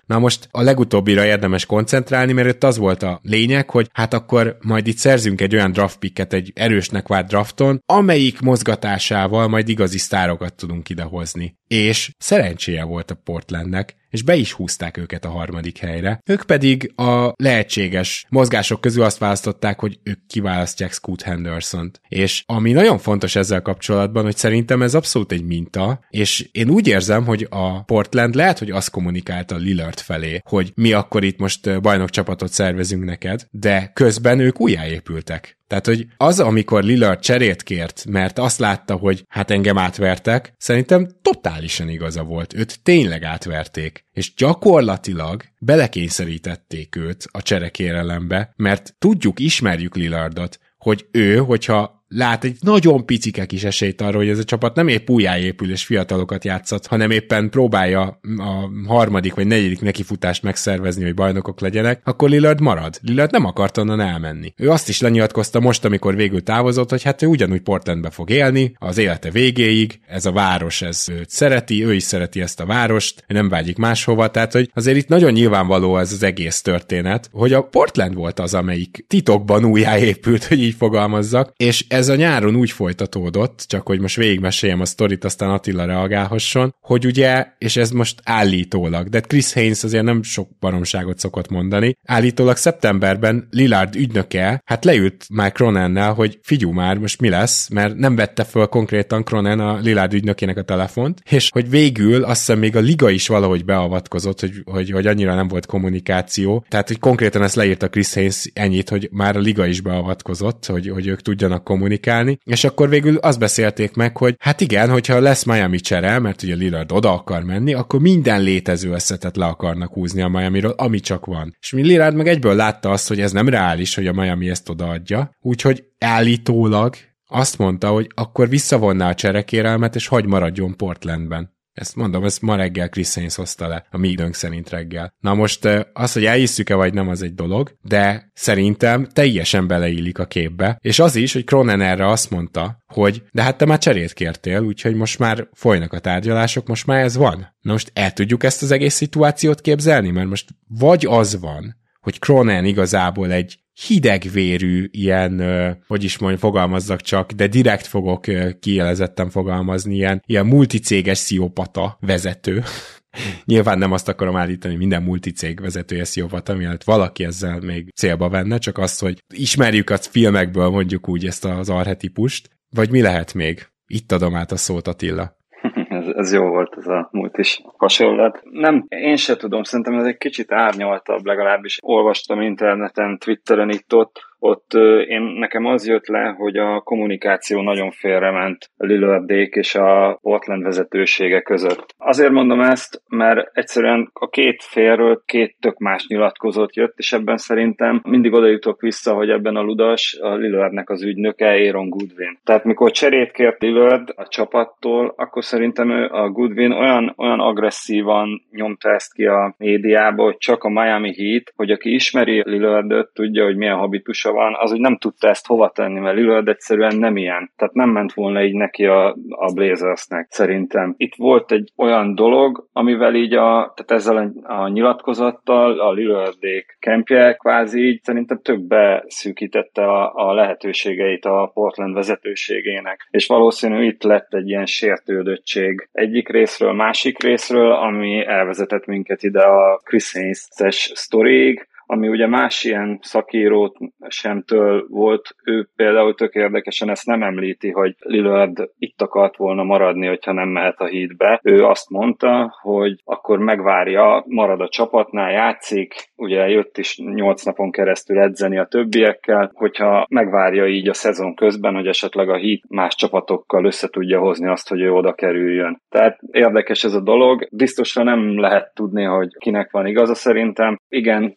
Na most a legutóbbira érdemes koncentrálni, mert itt az volt a lényeg, hogy hát akkor majd itt szerzünk egy olyan draft picket, egy erősnek várt drafton, amelyik mozgatásával majd igazi sztárokat tudunk idehozni. És szerencséje volt a Portlandnek, és be is húzták őket a harmadik helyre. Ők pedig a lehetséges mozgások közül azt választották, hogy ők kiválasztják Scoot Hendersont. És ami nagyon fontos ezzel kapcsolatban, hogy szerintem ez abszolút egy minta, és én úgy érzem, hogy a Portland lehet, hogy azt kommunikálta Lillard felé, hogy mi akkor itt most bajnokcsapatot szervezünk neked, de közben ők újjáépültek. Tehát, hogy az, amikor Lillard cserét kért, mert azt látta, hogy hát engem átvertek, szerintem totálisan igaza volt. Őt tényleg átverték. És gyakorlatilag belekényszerítették őt a cserekérelembe, mert tudjuk, ismerjük Lillardot, hogy ő, hogyha lát egy nagyon picike kis esélyt arra, hogy ez a csapat nem épp újjáépül és fiatalokat játszat, hanem éppen próbálja a harmadik vagy negyedik nekifutást megszervezni, hogy bajnokok legyenek, akkor Lillard marad. Lillard nem akart onnan elmenni. Ő azt is lenyilatkozta most, amikor végül távozott, hogy hát ő ugyanúgy Portlandbe fog élni, az élete végéig, ez a város, ez őt szereti, ő is szereti ezt a várost, nem vágyik máshova, tehát hogy azért itt nagyon nyilvánvaló ez az egész történet, hogy a Portland volt az, amelyik titokban újjáépült, hogy így fogalmazzak, és ez a nyáron úgy folytatódott, csak hogy most végigmeséljem a sztorit, aztán Attila reagálhasson, hogy ugye, és ez most állítólag, de Chris Haynes azért nem sok baromságot szokott mondani, állítólag szeptemberben Lillard ügynöke, hát leült már Cronennel, hogy figyelj már, most mi lesz, mert nem vette föl konkrétan Cronen a Lillard ügynökének a telefont, és hogy végül azt hiszem még a liga is valahogy beavatkozott, hogy, hogy, hogy annyira nem volt kommunikáció, tehát hogy konkrétan ezt leírta Chris Haynes ennyit, hogy már a liga is beavatkozott, hogy, hogy ők tudjanak kommunikálni, és akkor végül azt beszélték meg, hogy hát igen, hogyha lesz Miami csere, mert ugye Lillard oda akar menni, akkor minden létező összetet le akarnak húzni a Miamiról, ami csak van. És mi Lillard meg egyből látta azt, hogy ez nem reális, hogy a Miami ezt odaadja, úgyhogy állítólag azt mondta, hogy akkor visszavonná a cserekérelmet, és hagy maradjon Portlandben. Ezt mondom, ezt ma reggel Chris Haynes hozta le, a mi időnk szerint reggel. Na most az, hogy elhisszük-e vagy nem, az egy dolog, de szerintem teljesen beleillik a képbe, és az is, hogy Cronin erre azt mondta, hogy de hát te már cserét kértél, úgyhogy most már folynak a tárgyalások, most már ez van. Na most el tudjuk ezt az egész szituációt képzelni, mert most vagy az van, hogy Cronin igazából egy hidegvérű, ilyen, hogy is mondjam, fogalmazzak csak, de direkt fogok kielezetten fogalmazni, ilyen, ilyen multicéges sziopata vezető. Nyilván nem azt akarom állítani, minden multicég vezetője sziopata, mielőtt valaki ezzel még célba venne, csak azt, hogy ismerjük a filmekből mondjuk úgy ezt az arhetipust, vagy mi lehet még? Itt adom át a szót, Attila. Ez, ez jó volt, ez a múltis hasonlat. Nem, én se tudom, szerintem ez egy kicsit árnyaltabb, legalábbis olvastam interneten, Twitteren itt-ott, ott én, nekem az jött le, hogy a kommunikáció nagyon félrement a Lillardék és a Portland vezetősége között. Azért mondom ezt, mert egyszerűen a két félről két tök más nyilatkozat jött, és ebben szerintem mindig oda jutok vissza, hogy ebben a ludas a Lillardnek az ügynöke Aaron Goodwin. Tehát mikor cserét kért Lillard a csapattól, akkor szerintem ő, a Goodwin olyan, olyan agresszívan nyomta ezt ki a médiába, hogy csak a Miami Heat, hogy aki ismeri Lillardot, tudja, hogy milyen habitusa van, az, hogy nem tudta ezt hova tenni, mert Lillard egyszerűen nem ilyen. Tehát nem ment volna így neki a, a Blazersnek, szerintem. Itt volt egy olyan dolog, amivel így a, tehát ezzel a, a nyilatkozattal a Lillardék kempje kvázi így szerintem többbe szűkítette a, a lehetőségeit a Portland vezetőségének. És valószínű itt lett egy ilyen sértődöttség egyik részről, másik részről, ami elvezetett minket ide a Chris Haynes-es sztoriig, ami ugye más ilyen szakírót semtől volt, ő például tök érdekesen ezt nem említi, hogy Lillard itt akart volna maradni, hogyha nem mehet a Heatbe. Ő azt mondta, hogy akkor megvárja, marad a csapatnál, játszik, ugye jött is nyolc napon keresztül edzeni a többiekkel, hogyha megvárja így a szezon közben, hogy esetleg a Heat más csapatokkal össze tudja hozni azt, hogy ő oda kerüljön. Tehát érdekes ez a dolog, biztosra nem lehet tudni, hogy kinek van igaza szerintem. Igen, Cronin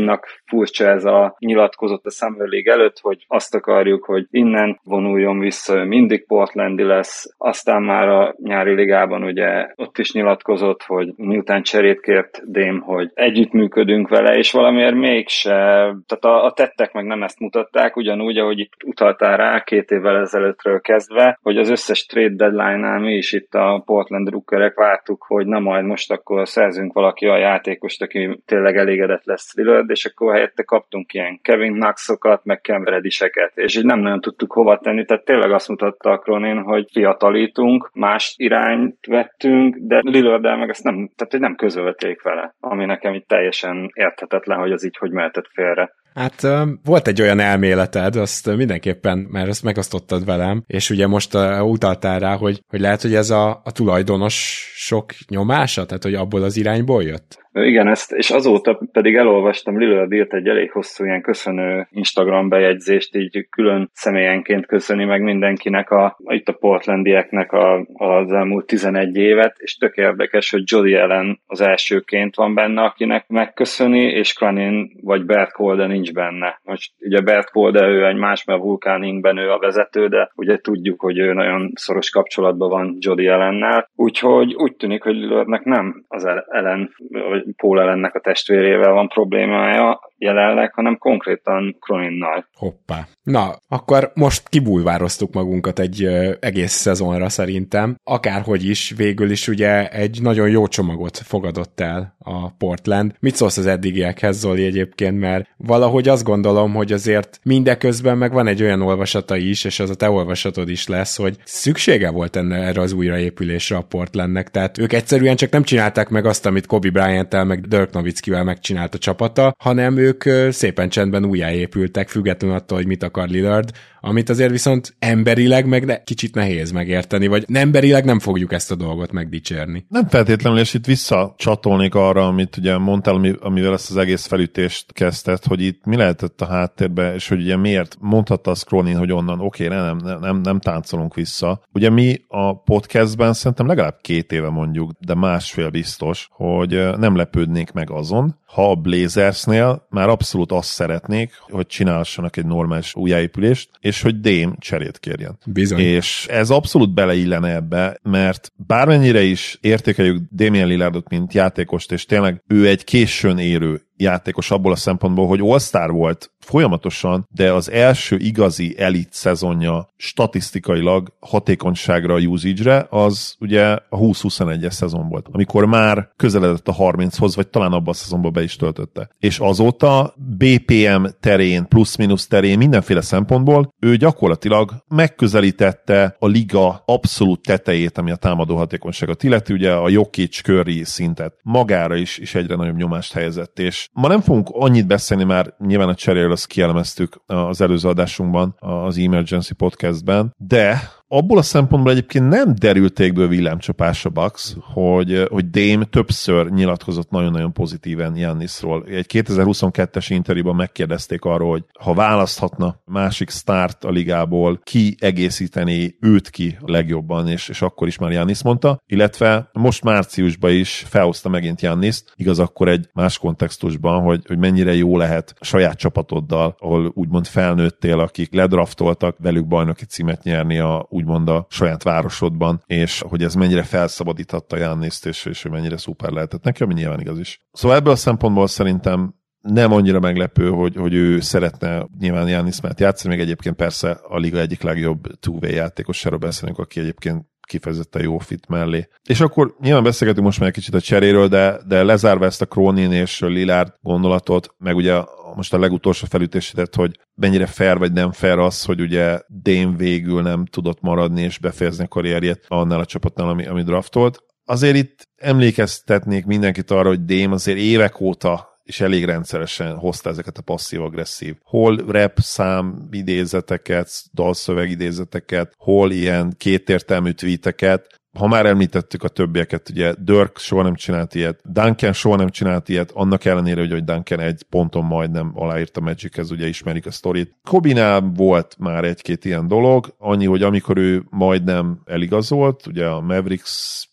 Dame-nak furcsa ez a nyilatkozott a Summer League előtt, hogy azt akarjuk, hogy innen vonuljon vissza, ő mindig portlandi lesz. Aztán már a nyári ligában ugye ott is nyilatkozott, hogy miután cserét kért Dame, hogy együttműködünk vele, és valamiért mégse, tehát a, a tettek meg nem ezt mutatták, ugyanúgy, ahogy itt utaltál rá két évvel ezelőttről kezdve, hogy az összes trade deadline-nál mi is itt a Portland drukkerek vártuk, hogy na majd most akkor szerzünk valaki a játékost, aki tényleg elégedett lesz Lillard, és akkor helyette kaptunk ilyen Kevin Knoxokat, meg Cam Reddisheket, és így nem nagyon tudtuk hova tenni, tehát tényleg azt mutatta a Cronin, hogy fiatalítunk, más irányt vettünk, de Lillarddel meg ezt nem, tehát hogy nem közölték vele, ami nekem itt teljesen érthetetlen, hogy az így hogy mehetett félre. Hát volt egy olyan elméleted, azt mindenképpen, mert ezt megosztottad velem, és ugye most uh, utaltál rá, hogy, hogy lehet, hogy ez a, a tulajdonosok nyomása, tehát hogy abból az irányból jött? Igen, ezt, és azóta pedig elolvastam, Lillard írt egy elég hosszú ilyen köszönő Instagram bejegyzést, így külön személyenként köszöni meg mindenkinek, a, itt a portlandieknek a, az elmúlt tizenegy évet, és tök érdekes, hogy Jody Allen az elsőként van benne, akinek megköszöni, és Cronin vagy Bert Kolde nincs benne. Most ugye Bert Kolde, ő egy más, mert Vulcan Inc-ben ő a vezető, de ugye tudjuk, hogy ő nagyon szoros kapcsolatban van Jody Allennel, úgyhogy úgy tűnik, hogy Lillardnek nem az Allen, vagy Paul Allennek a testvérével van problémája jelenleg, hanem konkrétan Croninnal. Hoppá. Na, akkor most kibulvároztuk magunkat egy ö, egész szezonra szerintem. Akárhogy is, végül is ugye egy nagyon jó csomagot fogadott el a Portland. Mit szólsz az eddigiekhez, Zoli, egyébként, mert valahogy azt gondolom, hogy azért mindeközben meg van egy olyan olvasata is, és az a te olvasatod is lesz, hogy szüksége volt enne erre az újraépülésre a Portlandnek, tehát ők egyszerűen csak nem csinálták meg azt, amit Kobe Bryant-tel meg Dirk Nowitzkivel megcsinált a csapata, hanem ők szépen csendben újjáépültek, függetlenül attól, hogy mit akar Lillard, amit azért viszont emberileg meg ne, kicsit nehéz megérteni, vagy emberileg nem fogjuk ezt a dolgot megdicsérni. Nem feltétlenül, és itt visszacsatolnék arra, amit ugye mondtál, amivel ezt az egész felütést kezdett, hogy itt mi lehetett a háttérben, és hogy ugye miért mondhatta azt Cronin, hogy onnan oké, okay, nem, nem, nem, nem táncolunk vissza. Ugye mi a podcastben szerintem legalább két éve mondjuk, de másfél biztos, hogy nem lepődnék meg azon, ha a Blazersnél már abszolút azt szeretnék, hogy csinálhassanak egy normális újjáépülést, és hogy Dame cserét kérjen. Bizony. És ez abszolút beleillene ebbe, mert bármennyire is értékeljük Damian Lillardot, mint játékost, és tényleg ő egy későn érő játékos abból a szempontból, hogy All-Star volt folyamatosan, de az első igazi elit szezonja statisztikailag hatékonyságra, usage-re, az ugye a húsz-huszonegyes szezon volt, amikor már közeledett a harminchoz, vagy talán abban a szezonban be is töltötte. És azóta bé pé em terén, plusz-minusz terén, mindenféle szempontból ő gyakorlatilag megközelítette a liga abszolút tetejét, ami a támadó hatékonyságot illeti, ugye a Jokic-Curry szintet magára is, is egyre nagyobb nyomást helyezett, és ma nem fogunk annyit beszélni, már nyilván a cseréről azt kielemeztük az előző adásunkban, az Emergency Podcastben, de abból a szempontból egyébként nem derültékből villámcsapás a Bucks, hogy, hogy Dame többször nyilatkozott nagyon-nagyon pozitíven Giannisról. Egy kétezer-huszonkettes interjúban megkérdezték arról, hogy ha választhatna másik sztárt a ligából, ki egészíteni őt ki legjobban, és, és akkor is már Giannis mondta, illetve most márciusban is felhozta megint Giannist, igaz akkor egy más kontextusban, hogy, hogy mennyire jó lehet a saját csapatoddal, ahol úgymond felnőttél, akik ledraftoltak, velük bajnoki címet nyerni a úgymond a saját városodban, és hogy ez mennyire felszabadította Giannist, és, és hogy mennyire szuper lehetett neki, ami nyilván igaz is. Szóval ebből a szempontból szerintem nem annyira meglepő, hogy, hogy ő szeretne nyilván Giannis mellett játszani, még egyébként persze a liga egyik legjobb two-way játékosáról beszélünk, aki egyébként kifejezetten jó fit mellé. És akkor nyilván beszélgetünk most már egy kicsit a cseréről, de, de lezárva ezt a Cronin és Lillard gondolatot, meg ugye most a legutolsó felütésedet, hogy mennyire fair vagy nem fair az, hogy ugye Dame végül nem tudott maradni és befejezni a karrierjét annál a csapatnál, ami, ami draftolt. Azért itt emlékeztetnék mindenkit arra, hogy Dame azért évek óta és elég rendszeresen hozta ezeket a passzív-agresszív. Hol rap szám idézeteket, dalszöveg idézeteket, hol ilyen kétértelmű tweeteket. Ha már említettük a többieket, ugye Dirk soha nem csinált ilyet, Duncan soha nem csinált ilyet, annak ellenére, hogy, hogy Duncan egy ponton majdnem aláírt a Magichez, ugye ismerik a sztorit. Kobe-nál volt már egy-két ilyen dolog, annyi, hogy amikor ő majdnem eligazolt, ugye a Mavericks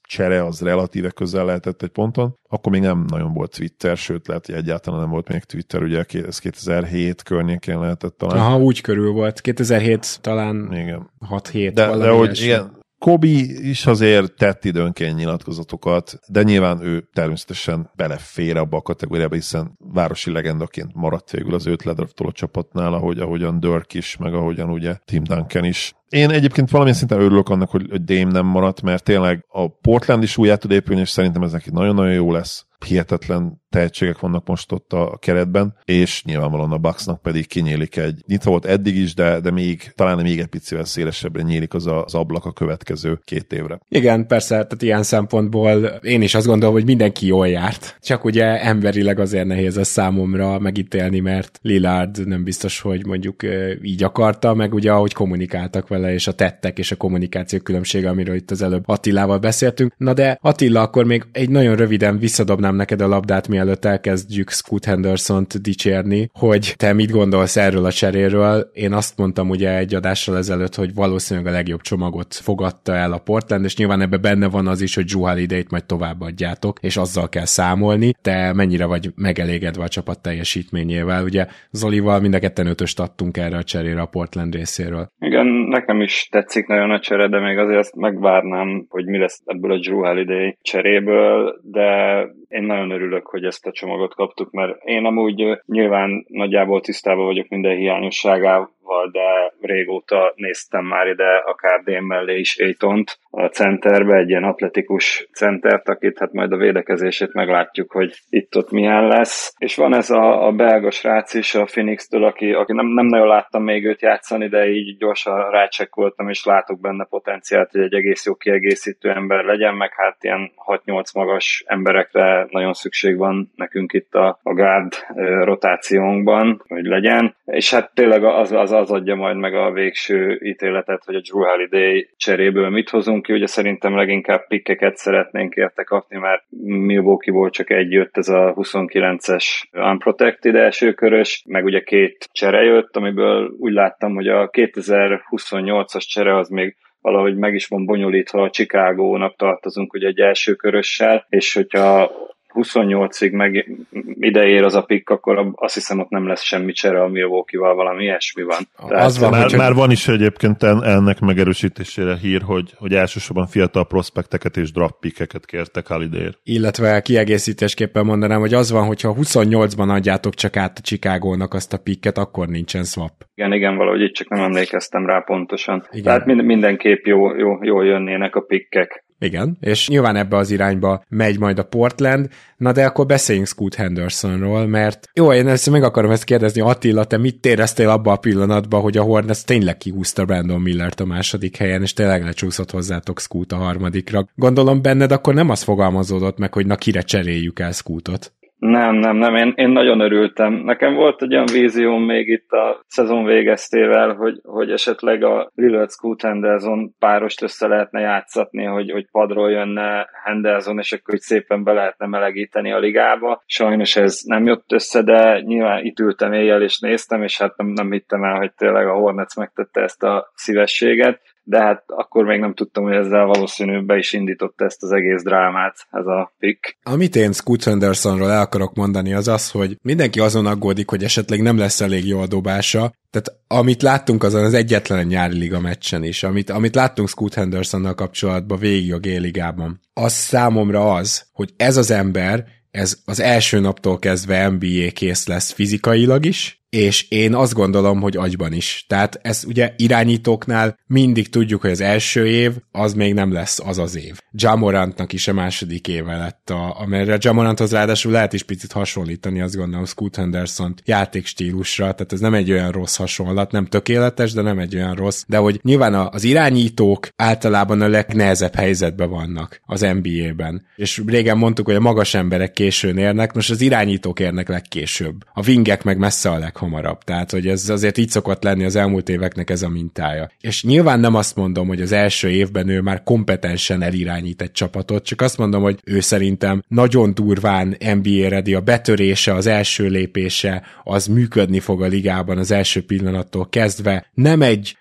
csere az relatíve közel lehetett egy ponton, akkor még nem nagyon volt Twitter, sőt lehet, hogy egyáltalán nem volt még Twitter, ugye ez kétezer-hét környékén lehetett talán. Aha, úgy körül volt. kétezer-hét talán igen. hat-hét. De, de hogy igen, Kobe is azért tett időnként nyilatkozatokat, de nyilván ő természetesen belefér abba a kategóriába, hiszen városi legendaként maradt végül az őt ledraftoló csapatnál, ahogy, ahogyan Dirk is, meg ahogyan ugye Tim Duncan is. Én egyébként valamilyen szinten örülök annak, hogy, hogy Dame nem maradt, mert tényleg a Portland is újjá tud épülni, és szerintem ez neki nagyon-nagyon jó lesz. Hihetetlen tehetségek vannak most ott a keretben, és nyilvánvalóan a Bucksnak pedig kinyílik egy, nyitva volt eddig is, de, de még talán még egy picivel szélesebbre nyílik az, a, az ablak a következő két évre. Igen, persze, tehát ilyen szempontból én is azt gondolom, hogy mindenki jól járt. Csak ugye emberileg azért nehéz ez számomra megítélni, mert Lillard nem biztos, hogy mondjuk így akarta, meg ugye ahogy kommunikáltak vele, és a tettek és a kommunikáció különbsége, amiről itt az előbb Attilával beszéltünk. Na de Attila, akkor még egy nagyon röviden visszadobnám neked a labdát, mielőtt elkezdjük Scoot Hendersont dicsérni, hogy te mit gondolsz erről a cseréről. Én azt mondtam ugye egy adással ezelőtt, hogy valószínűleg a legjobb csomagot fogadta el a Portland, és nyilván ebben benne van az is, hogy Jrue Holiday-t majd továbbadjátok, és azzal kell számolni. Te mennyire vagy megelégedve a csapat teljesítményével? Ugye Zolival mind a ketten ötöst adtunk erre a cserére a Portland részéről. Igen, nekem is tetszik nagyon a csere, de még azért ezt megvárnám, hogy mi lesz ebből a Jrue Holiday cseréből, de én nagyon örülök, hogy ezt a csomagot kaptuk, mert én amúgy nyilván nagyjából tisztában vagyok minden hiányosságával, de régóta néztem már ide akár Dame mellé is Aytont a centerbe, egy ilyen atletikus centert, akit hát majd a védekezését meglátjuk, hogy itt-ott milyen lesz. És van ez a, a belga srác is a Phoenix-től, aki, aki nem, nem nagyon láttam még őt játszani, de így gyorsan rácsekkoltam, és látok benne potenciált, hogy egy egész jó kiegészítő ember legyen, meg hát ilyen hat-nyolc magas emberekre nagyon szükség van nekünk itt a, a guard rotációnkban, hogy legyen. És hát tényleg az, az az adja majd meg a végső ítéletet, hogy a Jrue Holiday cseréből mit hozunk ki. Ugye szerintem leginkább pikkeket szeretnénk érte kapni, mert Milwaukee-ból csak egy jött, ez a huszonkilences unprotected elsőkörös, meg ugye két csere jött, amiből úgy láttam, hogy a kétezer-huszonnyolcas csere az még valahogy meg is van bonyolítva, a Chicagónak tartozunk ugye egy elsőkörössel, és hogyha huszonnyolcig meg ideér az a pikk, akkor azt hiszem, ott nem lesz semmi csere a Milwaukee-val, valami ilyesmi van. Tehát az van, már, már van is egyébként ennek megerősítésére hír, hogy, hogy elsősorban fiatal prospekteket és draft pickeket kértek Holiday-ért. Illetve kiegészítésképpen mondanám, hogy az van, hogyha huszonnyolcban adjátok csak át a Chicagónak azt a picket, akkor nincsen swap. Igen, igen, valahogy itt csak nem emlékeztem rá pontosan. Igen. Tehát mind, mindenképp jó, jó, jól jönnének a pikkek. Igen, és nyilván ebbe az irányba megy majd a Portland, na de akkor beszéljünk Scoot Hendersonról, mert jó, én ezt meg akarom ezt kérdezni, Attila, te mit éreztél abban a pillanatban, hogy a Hornets tényleg kihúzta Brandon Millert a második helyen, és tényleg lecsúszott hozzátok Scoot a harmadikra. Gondolom benned akkor nem az fogalmazódott meg, hogy na kire cseréljük el Scootot. Nem, nem, nem, én, én nagyon örültem. Nekem volt egy olyan vízióm még itt a szezon végeztével, hogy, hogy esetleg a Lillard Scoot Henderson párost össze lehetne játszatni, hogy, hogy padról jönne Henderson, és akkor így szépen be lehetne melegíteni a ligába. Sajnos ez nem jött össze, de nyilván itt ültem éjjel és néztem, és hát nem, nem hittem el, hogy tényleg a Hornets megtette ezt a szívességet. De hát akkor még nem tudtam, hogy ezzel valószínűleg be is indította ezt az egész drámát, ez a pick. Amit én Scoot Hendersonról el akarok mondani, az az, hogy mindenki azon aggódik, hogy esetleg nem lesz elég jó a dobása. Tehát amit láttunk azon az egyetlen nyári liga meccsen is, amit, amit láttunk Scoot Hendersonnal kapcsolatban végig a G-ligában, az számomra az, hogy ez az ember, ez az első naptól kezdve en bé á kész lesz fizikailag is, és én azt gondolom, hogy agyban is. Tehát ez ugye irányítóknál mindig tudjuk, hogy az első év az még nem lesz az az év. Ja Morantnak is a második éve lett, a, amelyre Ja Moranthoz ráadásul lehet is picit hasonlítani, azt gondolom, Scoot Hendersont játékstílusra, tehát ez nem egy olyan rossz hasonlat, nem tökéletes, de nem egy olyan rossz, de hogy nyilván az irányítók általában a legnehezebb helyzetben vannak az en bé á-ben. És régen mondtuk, hogy a magas emberek későn érnek, most az irányítók érnek legkésőbb. A wingek meg messze a leg hamarabb. Tehát, hogy ez azért így szokott lenni az elmúlt éveknek ez a mintája. És nyilván nem azt mondom, hogy az első évben ő már kompetensen elirányít egy csapatot, csak azt mondom, hogy ő szerintem nagyon durván en bé á ready, a betörése, az első lépése, az működni fog a ligában az első pillanattól kezdve. Nem egy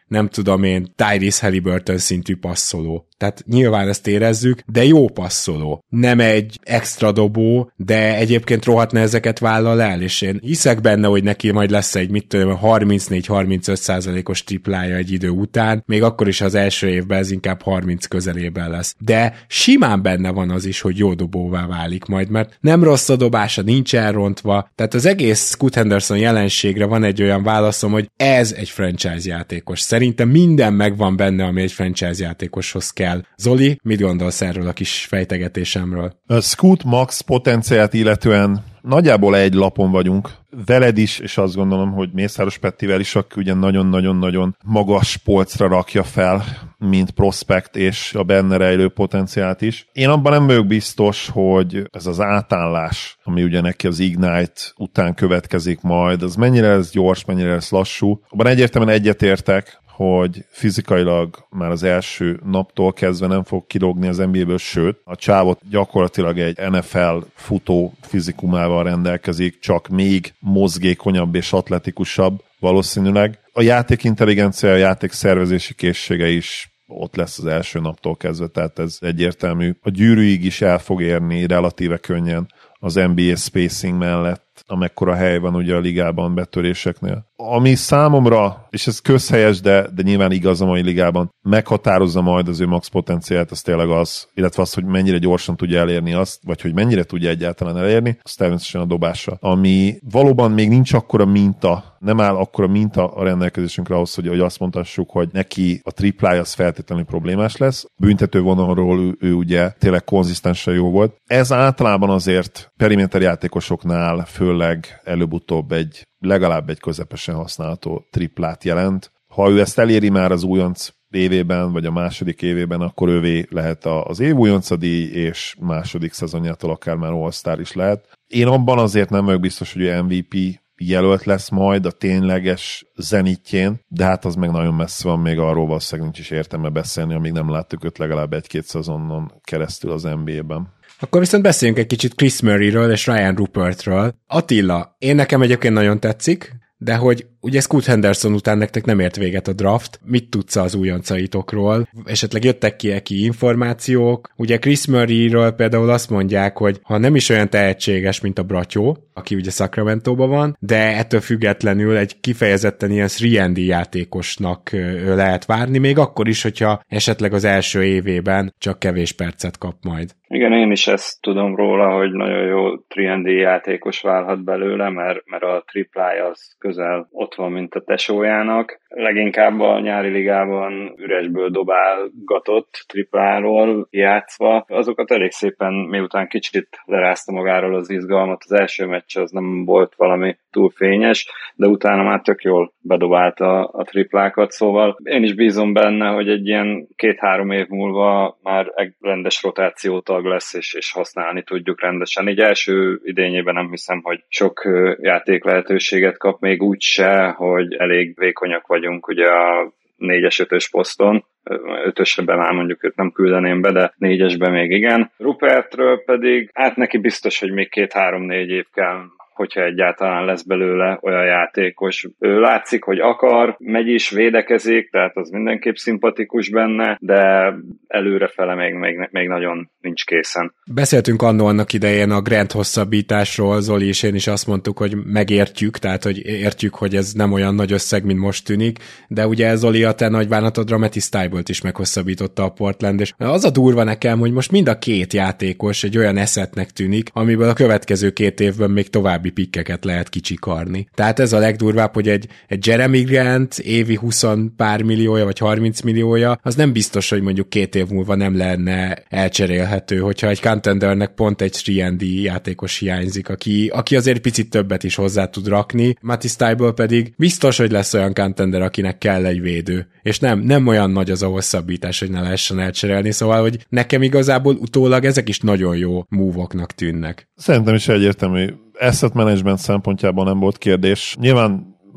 nem tudom én, Tyrese Haliburton szintű passzoló. Tehát nyilván ezt érezzük, de jó passzoló. Nem egy extra dobó, de egyébként rohadt nehezeket vállal el, és én hiszek benne, hogy neki majd lesz egy, mit tudom, harmincnégy-harmincöt százalékos triplája egy idő után, még akkor is az első évben ez inkább harminc közelében lesz. De simán benne van az is, hogy jó dobóvá válik majd, mert nem rossz a dobása, nincs elrontva, tehát az egész Scoot Henderson jelenségre van egy olyan válaszom, hogy ez egy franchise játékos. Szerintem minden megvan benne, ami egy franchise játékoshoz kell. Zoli, mit gondolsz erről a kis fejtegetésemről? A Scoot Max potenciált illetően nagyjából egy lapon vagyunk. Veled is, és azt gondolom, hogy Mészáros Pettivel is, aki ugye nagyon-nagyon-nagyon magas polcra rakja fel, mint prospekt, és a benne rejlő potenciált is. Én abban nem vagyok biztos, hogy ez az átállás, ami ugye neki az Ignite után következik majd, az mennyire lesz gyors, mennyire lesz lassú. Abban egyértelműen egyetértek, hogy fizikailag már az első naptól kezdve nem fog kilógni az en bé á-ből, sőt, a csávot gyakorlatilag egy en ef el futó fizikumával rendelkezik, csak még mozgékonyabb és atletikusabb valószínűleg. A játék intelligencia, a játék szervezési készsége is ott lesz az első naptól kezdve, tehát ez egyértelmű. A gyűrűig is el fog érni relatíve könnyen az en bé á spacing mellett, amekkora hely van ugye a ligában betöréseknél. Ami számomra, és ez közhelyes, de, de nyilván igaz a mai ligában, meghatározza majd az ő max potenciált, az tényleg az, illetve az, hogy mennyire gyorsan tudja elérni azt, vagy hogy mennyire tudja egyáltalán elérni, az természetesen a dobása. Ami valóban még nincs akkora minta, nem áll akkora minta a rendelkezésünkre ahhoz, hogy, hogy azt mondhassuk, hogy neki a triplája az feltétlenül problémás lesz. Büntető vonalról ő, ő ugye tényleg konzisztensen jó volt. Ez általában azért periméter játékosoknál főleg előbb-utóbb egy legalább egy közepesen használható triplát jelent. Ha ő ezt eléri már az újonc évében, vagy a második évében, akkor ővé lehet az év újonca díj, és második szezonjától akár már All-Star is lehet. Én abban azért nem vagyok biztos, hogy em vé pé jelölt lesz majd a tényleges zenitjén, de hát az meg nagyon messze van, még arról valószínűleg nincs is értelme beszélni, amíg nem láttuk őt legalább egy-két szezonon keresztül az en bé á-ben. Akkor viszont beszéljünk egy kicsit Chris Murrayről és Ryan Rupertről. Attila, én nekem egyébként nagyon tetszik, de hogy ugye Scoot Henderson után nektek nem ért véget a draft. Mit tudsz az újoncaitokról? Esetleg jöttek ki ki információk? Ugye Chris Murrayről például azt mondják, hogy ha nem is olyan tehetséges, mint a Bratyó, aki ugye Sacramento-ban van, de ettől függetlenül egy kifejezetten ilyen három and D játékosnak lehet várni, még akkor is, hogyha esetleg az első évében csak kevés percet kap majd. Igen, én is ezt tudom róla, hogy nagyon jó három and D játékos válhat belőle, mert, mert a triplája az közel ott van, mint a tesójának. Leginkább a nyári ligában üresből dobálgatott tripláról játszva. Azokat elég szépen, miután kicsit lerázta magáról az izgalmat, az első meccs az nem volt valami túl fényes, de utána már tök jól bedobálta a triplákat, szóval én is bízom benne, hogy egy ilyen két-három év múlva már egy rendes rotációtag lesz, és, és használni tudjuk rendesen. Így első idényében nem hiszem, hogy sok játék lehetőséget kap, még úgy se, hogy elég vékonyak vagyunk ugye a négyes-ötös poszton. Ötösben már mondjuk őt nem küldeném be, de négyesben még igen. Rupertről pedig, hát neki biztos, hogy még két-három-négy év kell, hogyha egyáltalán lesz belőle olyan játékos. Ő látszik, hogy akar, megy is, védekezik, tehát az mindenképp szimpatikus benne, de előrefele még, még, még nagyon nincs készen. Beszéltünk annó annak idején a Grant hosszabbításról, Zoli és én is azt mondtuk, hogy megértjük, tehát hogy értjük, hogy ez nem olyan nagy összeg, mint most tűnik, de ugye Zoli a te nagy bánatodra Matty Stiebolt is meghosszabbította a Portland, és az a durva nekem, hogy most mind a két játékos egy olyan eszetnek tűnik, amiből a következő két évben még további pikkeket lehet kicsikarni. Tehát ez a legdurvább, hogy egy, egy Jeremy Grant évi húsz pár milliója, vagy harminc milliója, az nem biztos, hogy mondjuk két év múlva nem lenne elcserélhető, hogyha egy contendernek pont egy három and D játékos hiányzik, aki, aki azért picit többet is hozzá tud rakni. Matty Stiebel pedig biztos, hogy lesz olyan contender, akinek kell egy védő. És nem, nem olyan nagy az a hosszabbítás, hogy ne lehessen elcserélni, szóval, hogy nekem igazából utólag ezek is nagyon jó move-oknak tűnnek. Szerintem is egyértelmű. Asset management szempontjában nem volt kérdés. Nyilván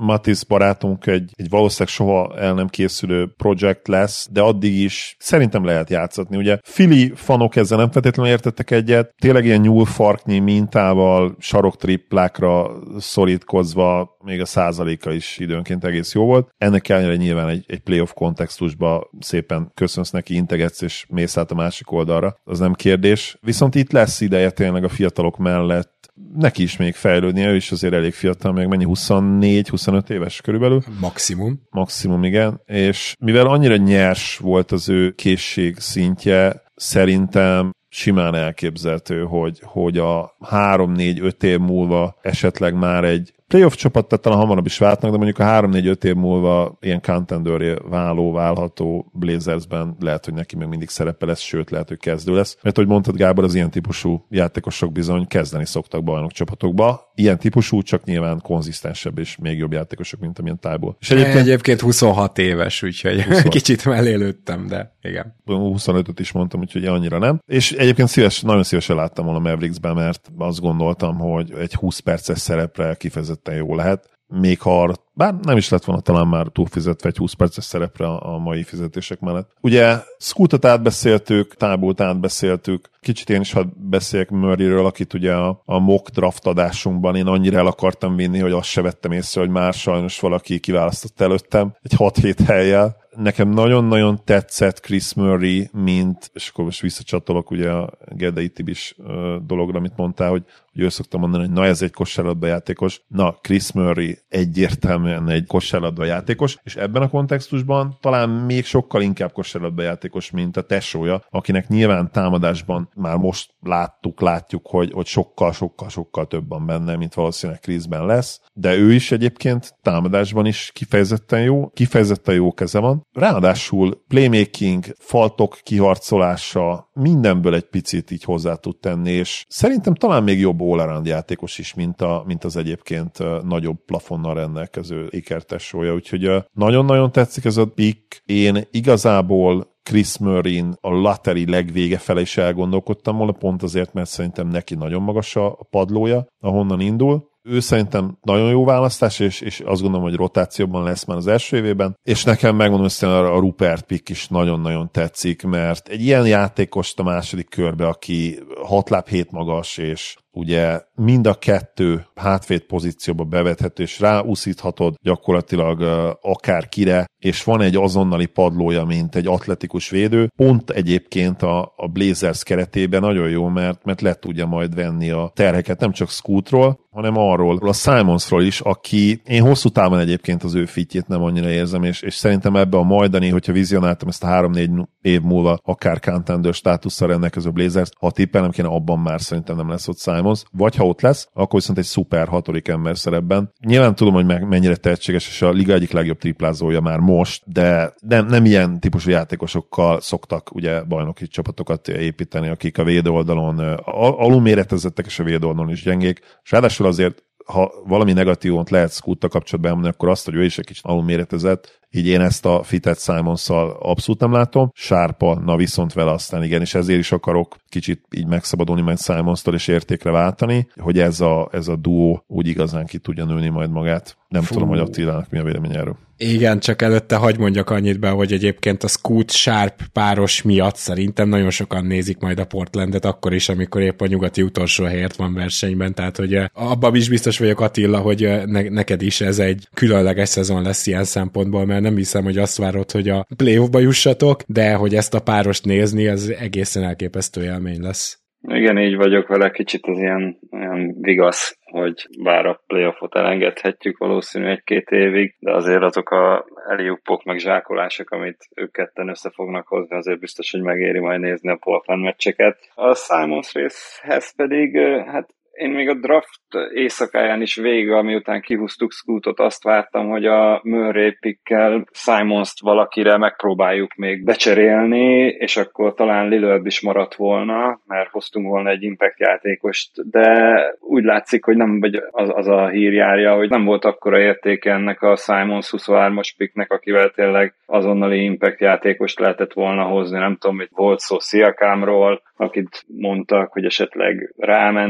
Matisse barátunk egy, egy valószínűleg soha el nem készülő projekt lesz, de addig is szerintem lehet játszatni. Ugye Philly fanok ezzel nem feltétlenül értettek egyet, tényleg ilyen nyúlfarknyi mintával, saroktriplákra szorítkozva, még a százaléka is időnként egész jó volt. Ennek ellenére nyilván egy, egy playoff kontextusba szépen köszönsz neki, integetsz és mész át a másik oldalra. Az nem kérdés. Viszont itt lesz ideje tényleg a fiatalok mellett neki is még fejlődnie, ő is azért elég fiatal, még mennyi huszonnégy huszonöt éves körülbelül. Maximum. Maximum, igen. És mivel annyira nyers volt az ő készség szintje, szerintem simán elképzelhető, hogy, hogy a három-négy-öt év múlva esetleg már egy playoff csapat, tehát talán hamarabb is váltnak, de mondjuk a három-négy-öt év múlva ilyen contenderé váló, válható Blazersben lehet, hogy neki még mindig szerepe lesz, sőt lehet, hogy kezdő lesz. Mert hogy mondtad, Gábor, az ilyen típusú játékosok bizony kezdeni szoktak bajnok csapatokba. Ilyen típusú, csak nyilván konzisztensebb és még jobb játékosok, mint amilyen tájból. És egyébként, egyébként huszonhat éves, úgyhogy huszonhat. Kicsit mellélődtem, de igen. huszonötöt is mondtam, úgyhogy annyira nem. És egyébként szíves, nagyon szívesen láttam volna Mavericksben, mert azt gondoltam, hogy egy húsz perces szerepre kifejezetten jó lehet. Még ha, bár nem is lett volna talán már túlfizetve egy húsz perces szerepre a mai fizetések mellett. Ugye Scootot átbeszéltük, Tábult átbeszéltük, kicsit én is hadd beszéljek Murrayről, akit ugye a, a mock draft adásunkban én annyira el akartam vinni, hogy azt se vettem észre, hogy már sajnos valaki kiválasztott előttem egy hat-hét hellyel. Nekem nagyon-nagyon tetszett Chris Murray, mint, és akkor most visszacsatolok ugye a Gedei Tibis dologra, amit mondtál, hogy, hogy ő szoktam mondani, hogy na ez egy kosárlabda játékos. Na, Chris Murray egyértelműen egy kosárlabda játékos, és ebben a kontextusban talán még sokkal inkább kosárlabda játékos, mint a tesója, akinek nyilván támadásban már most láttuk, látjuk, hogy, hogy sokkal, sokkal, sokkal több van benne, mint valószínűleg Chrisben lesz, de ő is egyébként támadásban is kifejezetten jó, kifejezetten jó keze van. Ráadásul playmaking, faltok kiharcolása, mindenből egy picit így hozzá tud tenni, és szerintem talán még jobb all-around játékos is, mint, a, mint az egyébként nagyobb plafonnal rendelkező ikertesója, úgyhogy nagyon-nagyon tetszik ez a pick. Én igazából Chris Murray-n a lottery legvége fele is elgondolkodtam volna, pont azért, mert szerintem neki nagyon magas a padlója, ahonnan indul. Ő szerintem nagyon jó választás, és, és azt gondolom, hogy rotációban lesz már az első évében, és nekem megmondom, hogy a Rupert pick is nagyon-nagyon tetszik, mert egy ilyen játékost a második körbe, aki hat láb hét magas, és ugye mind a kettő hátvéd pozícióba bevethető, és ráúszíthatod gyakorlatilag uh, akár kire, és van egy azonnali padlója, mint egy atletikus védő. Pont egyébként a, a Blazers keretében nagyon jó, mert, mert le tudja majd venni a terheket nem csak Scootról, hanem arról, a Simonsról is, aki én hosszú távon egyébként az ő fitjét nem annyira érzem, és, és szerintem ebbe a majdani, hogyha vizionáltam ezt a három-négy év múlva akár contender státusszal rendelkező Blazers, ha tippelnem kéne, abban már szerintem nem lesz ott Simons, vagy ha ott lesz, akkor viszont egy szuper hatodik ember szerepben. Nyilván tudom, hogy meg mennyire tehetséges, és a liga egyik legjobb triplázója már most, de nem, nem ilyen típusú játékosokkal szoktak ugye bajnoki csapatokat építeni, akik a védő oldalon alulméretezettek, és a védő oldalon is gyengék, és ráadásul azért, ha valami negatívont lehet Scoottal kapcsolatban elmondani, akkor azt, hogy ő is egy kicsit alulméretezett, így én ezt a fitet Simonsszal abszolút nem látom. Sárpa, na viszont vele aztán igen, és ezért is akarok kicsit így megszabadulni majd Simonstól és értékre váltani, hogy ez a, ez a duó úgy igazán ki tudja nőni majd magát. Nem Fú. tudom, hogy Attilának mi a vélemény erről. Igen, csak előtte hagy mondjak annyit be, hogy egyébként a Scoot-Sharp páros miatt szerintem nagyon sokan nézik majd a Portlandet, akkor is, amikor épp a nyugati utolsó helyért van versenyben, tehát hogy abban is biztos vagyok, Attila, hogy ne- neked is ez egy különleges szezon lesz ilyen szempontból, mert nem hiszem, hogy azt várod, hogy a playoffba jussatok, de hogy ezt a párost nézni, az egészen elképesztő élmény lesz. Igen, így vagyok vele, kicsit az ilyen, ilyen vigasz, hogy bár a playoffot elengedhetjük valószínű egy-két évig, de azért azok a eliuppok meg zsákolások, amit ők ketten össze fognak hozni, azért biztos, hogy megéri majd nézni a Portland meccseket. A Simons részhez pedig, hát én még a draft éjszakáján is végig, amiután kihúztuk Scootot, azt vártam, hogy a Murray pickkel Simonst valakire megpróbáljuk még becserélni, és akkor talán Lillard is maradt volna, mert hoztunk volna egy impact játékost, de úgy látszik, hogy nem, vagy az, az a hír járja, hogy nem volt akkora értéke ennek a Simons huszonhármas picknek, akivel tényleg azonnali impact játékost lehetett volna hozni. Nem tudom, hogy volt szó Siakamról, akit mondtak, hogy esetleg rámennénk,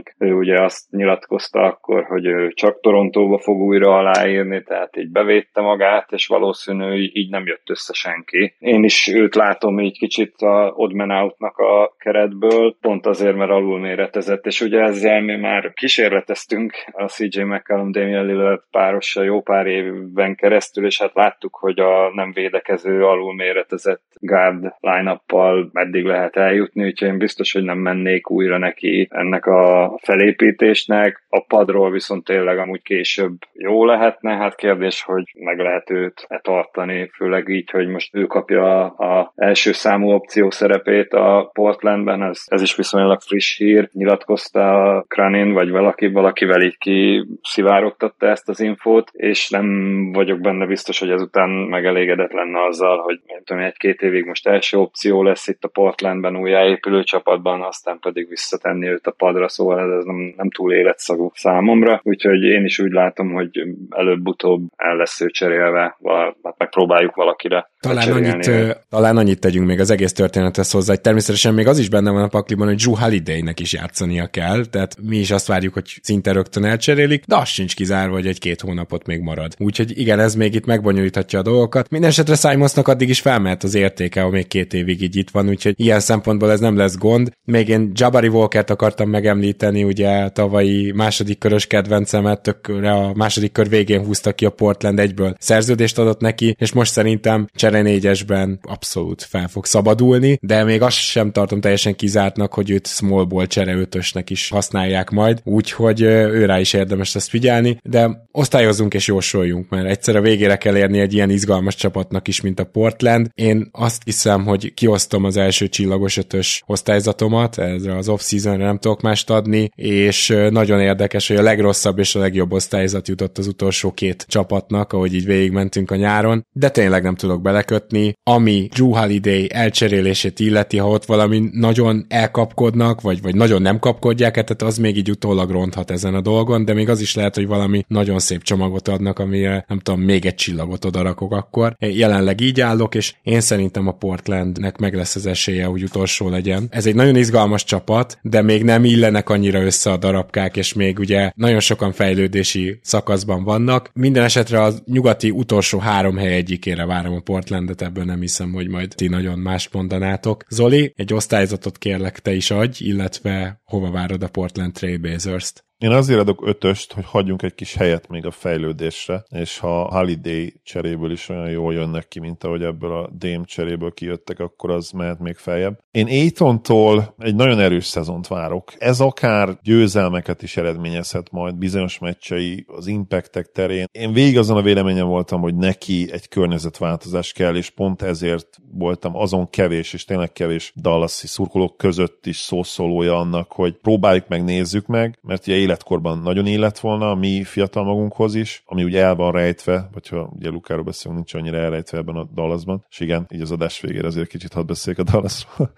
meg. Ő ugye azt nyilatkozta akkor, hogy ő csak Torontóba fog újra aláírni, tehát így bevédte magát, és valószínű így nem jött össze senki. Én is őt látom így kicsit a odd man out-nak a keretből, pont azért, mert alulméretezett, és ugye ezzel mi már kísérleteztünk a cé jé McCollum, Damian Lillard párossal jó pár évben keresztül, és hát láttuk, hogy a nem védekező, alulméretezett guard line-uppal meddig lehet eljutni, úgyhogy én biztos, hogy nem mennék újra neki ennek a felépítésnek. A padról viszont tényleg amúgy később jó lehetne, hát kérdés, hogy meg lehet őt tartani, főleg így, hogy most ő kapja a első számú opció szerepét a Portlandben, ez, ez is viszonylag friss hír, nyilatkozta a Cranin, vagy valaki, valakivel így kiszivárogtatta ezt az infót, és nem vagyok benne biztos, hogy ezután megelégedett lenne azzal, hogy nem tudom, egy-két évig most első opció lesz itt a Portlandben újjáépülő csapatban, aztán pedig visszatenni őt a padra, szóval ez nem, nem túl életszagú számomra, úgyhogy én is úgy látom, hogy előbb-utóbb el lesz ő cserélve, hát megpróbáljuk valakire. Talán annyit, talán annyit tegyünk még az egész történethez hozzá, hogy természetesen még az is benne van a pakliban, hogy Drew Holiday-nek is játszania kell, tehát mi is azt várjuk, hogy szinte rögtön elcserélik, de az sincs kizárva, hogy egy-két hónapot még marad. Úgyhogy igen, ez még itt megbonyolíthatja a dolgokat. Mindenesetre Simonsnak addig is felmehet az értéke, ha még két évig így itt van, úgyhogy ilyen szempontból ez nem lesz gond. Még én Jabari Walkert akartam megemlíteni, ugye tavalyi második körös kedvencemet, tökre a második kör végén húzta ki a Portland, egyből szerződést adott neki, és most szerintem csere négyesben abszolút fel fog szabadulni, de még azt sem tartom teljesen kizártnak, hogy őt small ball csere ötösnek is használják majd, úgyhogy ő rá is érdemes ezt figyelni, de osztályozunk és jósoljunk, mert egyszer a végére kell érni egy ilyen izgalmas csapatnak is, mint a Portland. Én azt hiszem, hogy kiosztom az első csillagos ötös osztályzatomat, ezre az off-seasonre nem tudok mást adni, és nagyon érdekes, hogy a legrosszabb és a legjobb osztályzat jutott az utolsó két csapatnak, ahogy így végigmentünk a nyáron, de tényleg nem tudok belekötni. Ami Drew Holiday elcserélését illeti, ha ott valami nagyon elkapkodnak, vagy, vagy nagyon nem kapkodják, tehát az még így utólag ronthat ezen a dolgon, de még az is lehet, hogy valami nagyon szép csomagot adnak, amire nem tudom, még egy csillagot odarakok akkor. Jelenleg így állok, és én szerintem a Portlandnek meg lesz az esélye, hogy utolsó legyen. Ez egy nagyon izgalmas csapat, de még nem illenek annyira össze a darabkák, és még ugye nagyon sokan fejlődési szakaszban vannak. Minden esetre a nyugati utolsó három hely egyikére várom a Portlandet, ebből nem hiszem, hogy majd ti nagyon mást mondanátok. Zoli, egy osztályzatot kérlek te is adj, illetve hova várod a Portland Trailblazers-t? Én azért adok ötöst, hogy hagyjunk egy kis helyet még a fejlődésre, és ha Holiday cseréből is olyan jól jönnek ki, mint ahogy ebből a Dame cseréből kijöttek, akkor az mehet még feljebb. Én Aytontól egy nagyon erős szezont várok. Ez akár győzelmeket is eredményezhet majd bizonyos meccsei az impactek terén. Én végig azon a véleményem voltam, hogy neki egy környezetváltozás kell, és pont ezért voltam azon kevés, és tényleg kevés Dallasi szurkolók között is szószólója annak, hogy próbáljuk meg, nézzük meg, mert ugye életkorban nagyon illet volna a mi fiatal magunkhoz is, ami ugye el van rejtve, vagy ha ugye Lukáról beszélünk, nincs annyira elrejtve ebben a Dallasban, és igen, így az adás végére azért kicsit hadd beszéljek a Dallasról.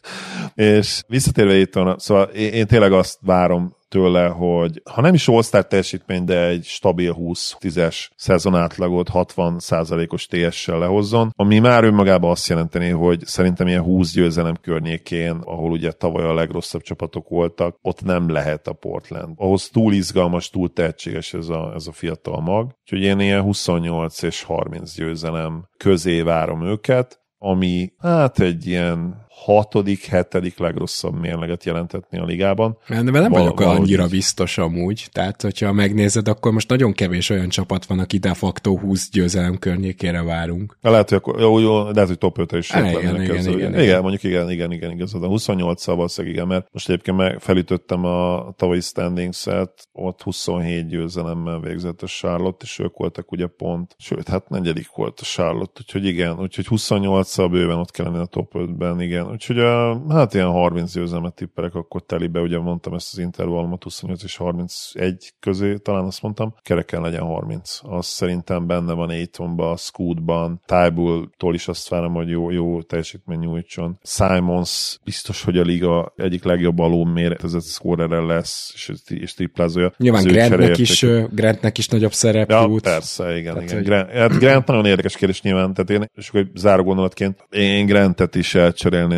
És visszatérve itt van, szóval én, én tényleg azt várom tőle, hogy ha nem is all-star teljesítmény, de egy stabil húsz-tízes szezonátlagot hatvan százalékos té es-sel lehozzon, ami már önmagában azt jelenteni, hogy szerintem ilyen húsz győzelem környékén, ahol ugye tavaly a legrosszabb csapatok voltak, ott nem lehet a Portland. Ahhoz túl izgalmas, túl tehetséges ez a, ez a fiatal mag. Úgyhogy én ilyen huszonnyolc és harminc győzelem közé várom őket, ami hát egy ilyen hatodik, hetedik legrosszabb mérleget jelentetni a ligában. De nem vagyok Val- annyira biztos amúgy, tehát hogyha megnézed, akkor most nagyon kevés olyan csapat van, aki de facto húsz győzelem környékére várunk. Lehet, hogy, akkor, jó, jó, lehet, hogy top öt is sok igen, igen, igen, igen, igen, igen, mondjuk igen, igen, igen, igazad. A huszonnyolccal valószínűleg igen, mert most egyébként felütöttem a tavalyi standings-et, ott huszonhét győzelemmel végzett a Charlotte, és ők voltak ugye pont, sőt, hát negyedik volt a Charlotte, úgyhogy igen, úgyhogy huszonnyolccal bőven ott kell lenni a top ötben, igen. Úgyhogy hát ilyen harminc győzelmet tipperek akkor telibe, ugye mondtam ezt az intervallumot huszonnyolc és harmincegy közé, talán azt mondtam, kereken legyen harminc. Az szerintem benne van Aytonban, Scootban, Tybull-tól is azt várom, hogy jó, jó teljesítmény nyújtson. Simons biztos, hogy a liga egyik legjobb alul méretezett scorere lesz, és, és triplázója. Nyilván Grantnek is, Grantnek is nagyobb szerep ja, jut. persze, igen, tehát, igen. hogy... Grant, hát Grant nagyon érdekes kérdés nyilván, tehát én, és akkor záró gondolatként, én Grantet is elcserélném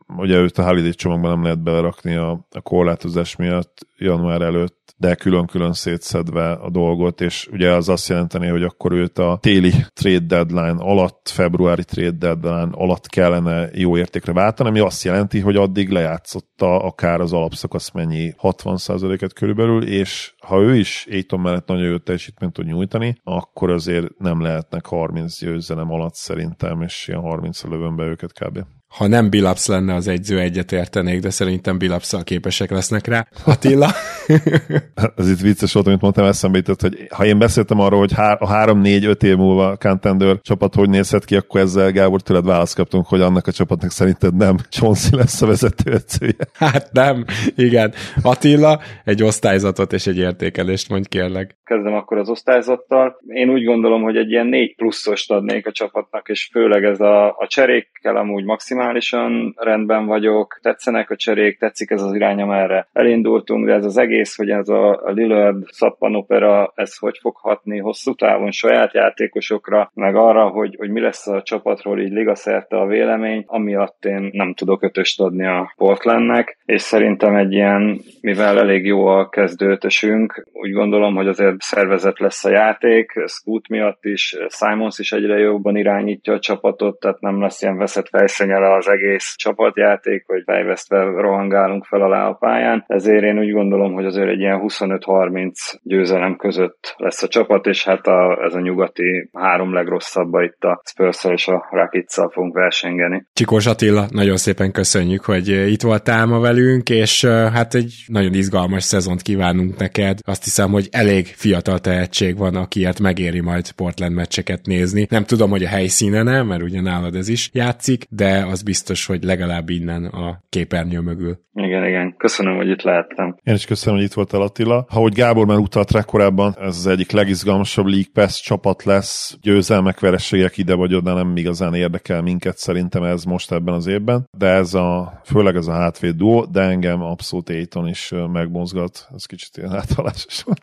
ugye őt a holiday csomagban nem lehet belerakni a, a korlátozás miatt január előtt, de külön-külön szétszedve a dolgot, és ugye az azt jelenteni, hogy akkor őt a téli trade deadline alatt, februári trade deadline alatt kellene jó értékre váltani, ami azt jelenti, hogy addig lejátszotta akár az alapszakasz mennyi hatvan százaléket körülbelül, és ha ő is Ayton mellett nagyon jó teljesítményt tud nyújtani, akkor azért nem lehetnek harminc győzelem alatt szerintem, és ilyen harmincra lövöm be őket kb. Ha nem Billups lenne az egyző, egyet értenék, de szerintem Billups-szal képesek lesznek rá. Attila? Ez itt vicces volt, amit mondtam, eszembe jutott, hogy ha én beszéltem arról, hogy há- a három négy öt év múlva a Contender csapat hogy nézhet ki, akkor ezzel Gábor tőled választ kaptunk, hogy annak a csapatnak szerinted nem Chauncey lesz a vezetőedzője. Hát nem, igen. Attila, egy osztályzatot és egy értékelést mondj kérlek. Kezdem akkor az osztályzattal. Én úgy gondolom, hogy egy ilyen négy pluszost adnék a csapatnak, és főleg ez a, a cserékkel amúgy maximálisan rendben vagyok, tetszenek a cserék, tetszik ez az irány, amerre elindultunk, de ez az egész, hogy ez a, a Lillard szappanopera, ez hogy fog hatni hosszú távon saját játékosokra, meg arra, hogy, hogy mi lesz a csapatról így ligaszerte a vélemény, amiatt én nem tudok ötöst adni a Portlandnek, és szerintem egy ilyen, mivel elég jó a kezdő ötösünk, úgy gondolom, hogy azért szervezet lesz a játék, Scoot miatt is, Simons is egyre jobban irányítja a csapatot, tehát nem lesz ilyen veszett fejszennyele az egész csapatjáték, hogy fejvesztve rohangálunk fel alá a pályán, ezért én úgy gondolom, hogy azért egy ilyen huszonöt harminc győzelem között lesz a csapat, és hát a, ez a nyugati három legrosszabb, itt a Spurs-szel és a Rockets-szal fogunk versengeni. Csikós Attila, nagyon szépen köszönjük, hogy itt voltál ma velünk, és hát egy nagyon izgalmas szezont kívánunk neked. Azt hiszem, hogy elég fiatal tehetség van, akiért megéri majd Portland meccseket nézni. Nem tudom, hogy a helyszínen, mert ugye nálad ez is játszik, de az biztos, hogy legalább innen a képernyő mögül. Igen, igen. Köszönöm, hogy itt lehettem. Én is köszönöm, hogy itt voltál, Attila. Ha úgy Gábor már utalt rá korábban, ez az egyik legizgalmasabb League Pass csapat lesz. Győzelmek, vereségek ide vagy oda nem igazán érdekel minket szerintem ez most ebben az évben, de ez a, főleg ez a hátvéd duó, de engem abszolút Ayton is megmozgat. Ez kicsit ilyen áthalásos volt.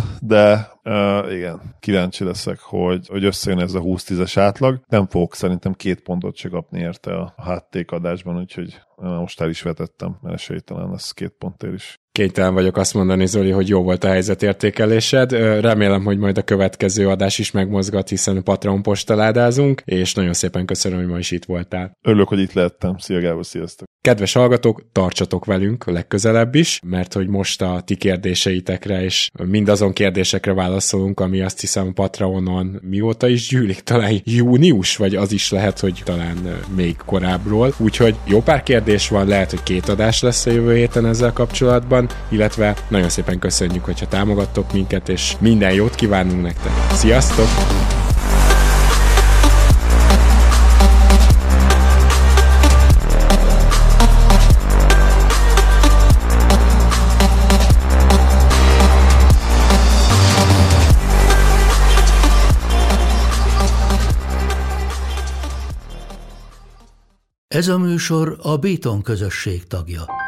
De uh, igen, kíváncsi leszek, hogy, hogy összejön ez a húsz tízes átlag. Nem fogok szerintem két pontot se kapni érte a háttékadásban, úgyhogy most el is vetettem, mert esélytelen lesz két pontért is. Kénytelen vagyok azt mondani, Zoli, hogy jó volt a helyzetértékelésed. Remélem, hogy majd a következő adás is megmozgat, hiszen a Patreon postaládázunk, és nagyon szépen köszönöm, hogy ma is itt voltál. Örülök, hogy itt lehettem. Szia Gábor, sziasztok! Kedves hallgatók, tartsatok velünk legközelebb is, mert hogy most a ti kérdéseitekre és mindazon kérdésekre válaszolunk, ami azt hiszem a Patreonon mióta is gyűlik, talán június, vagy az is lehet, hogy talán még korábbról. Úgyhogy jó pár kérdés van, lehet, hogy két adás lesz a jövő héten ezzel kapcsolatban, illetve nagyon szépen köszönjük, hogyha támogattok minket, és minden jót kívánunk nektek. Sziasztok! Ez a műsor a Béton közösség tagja.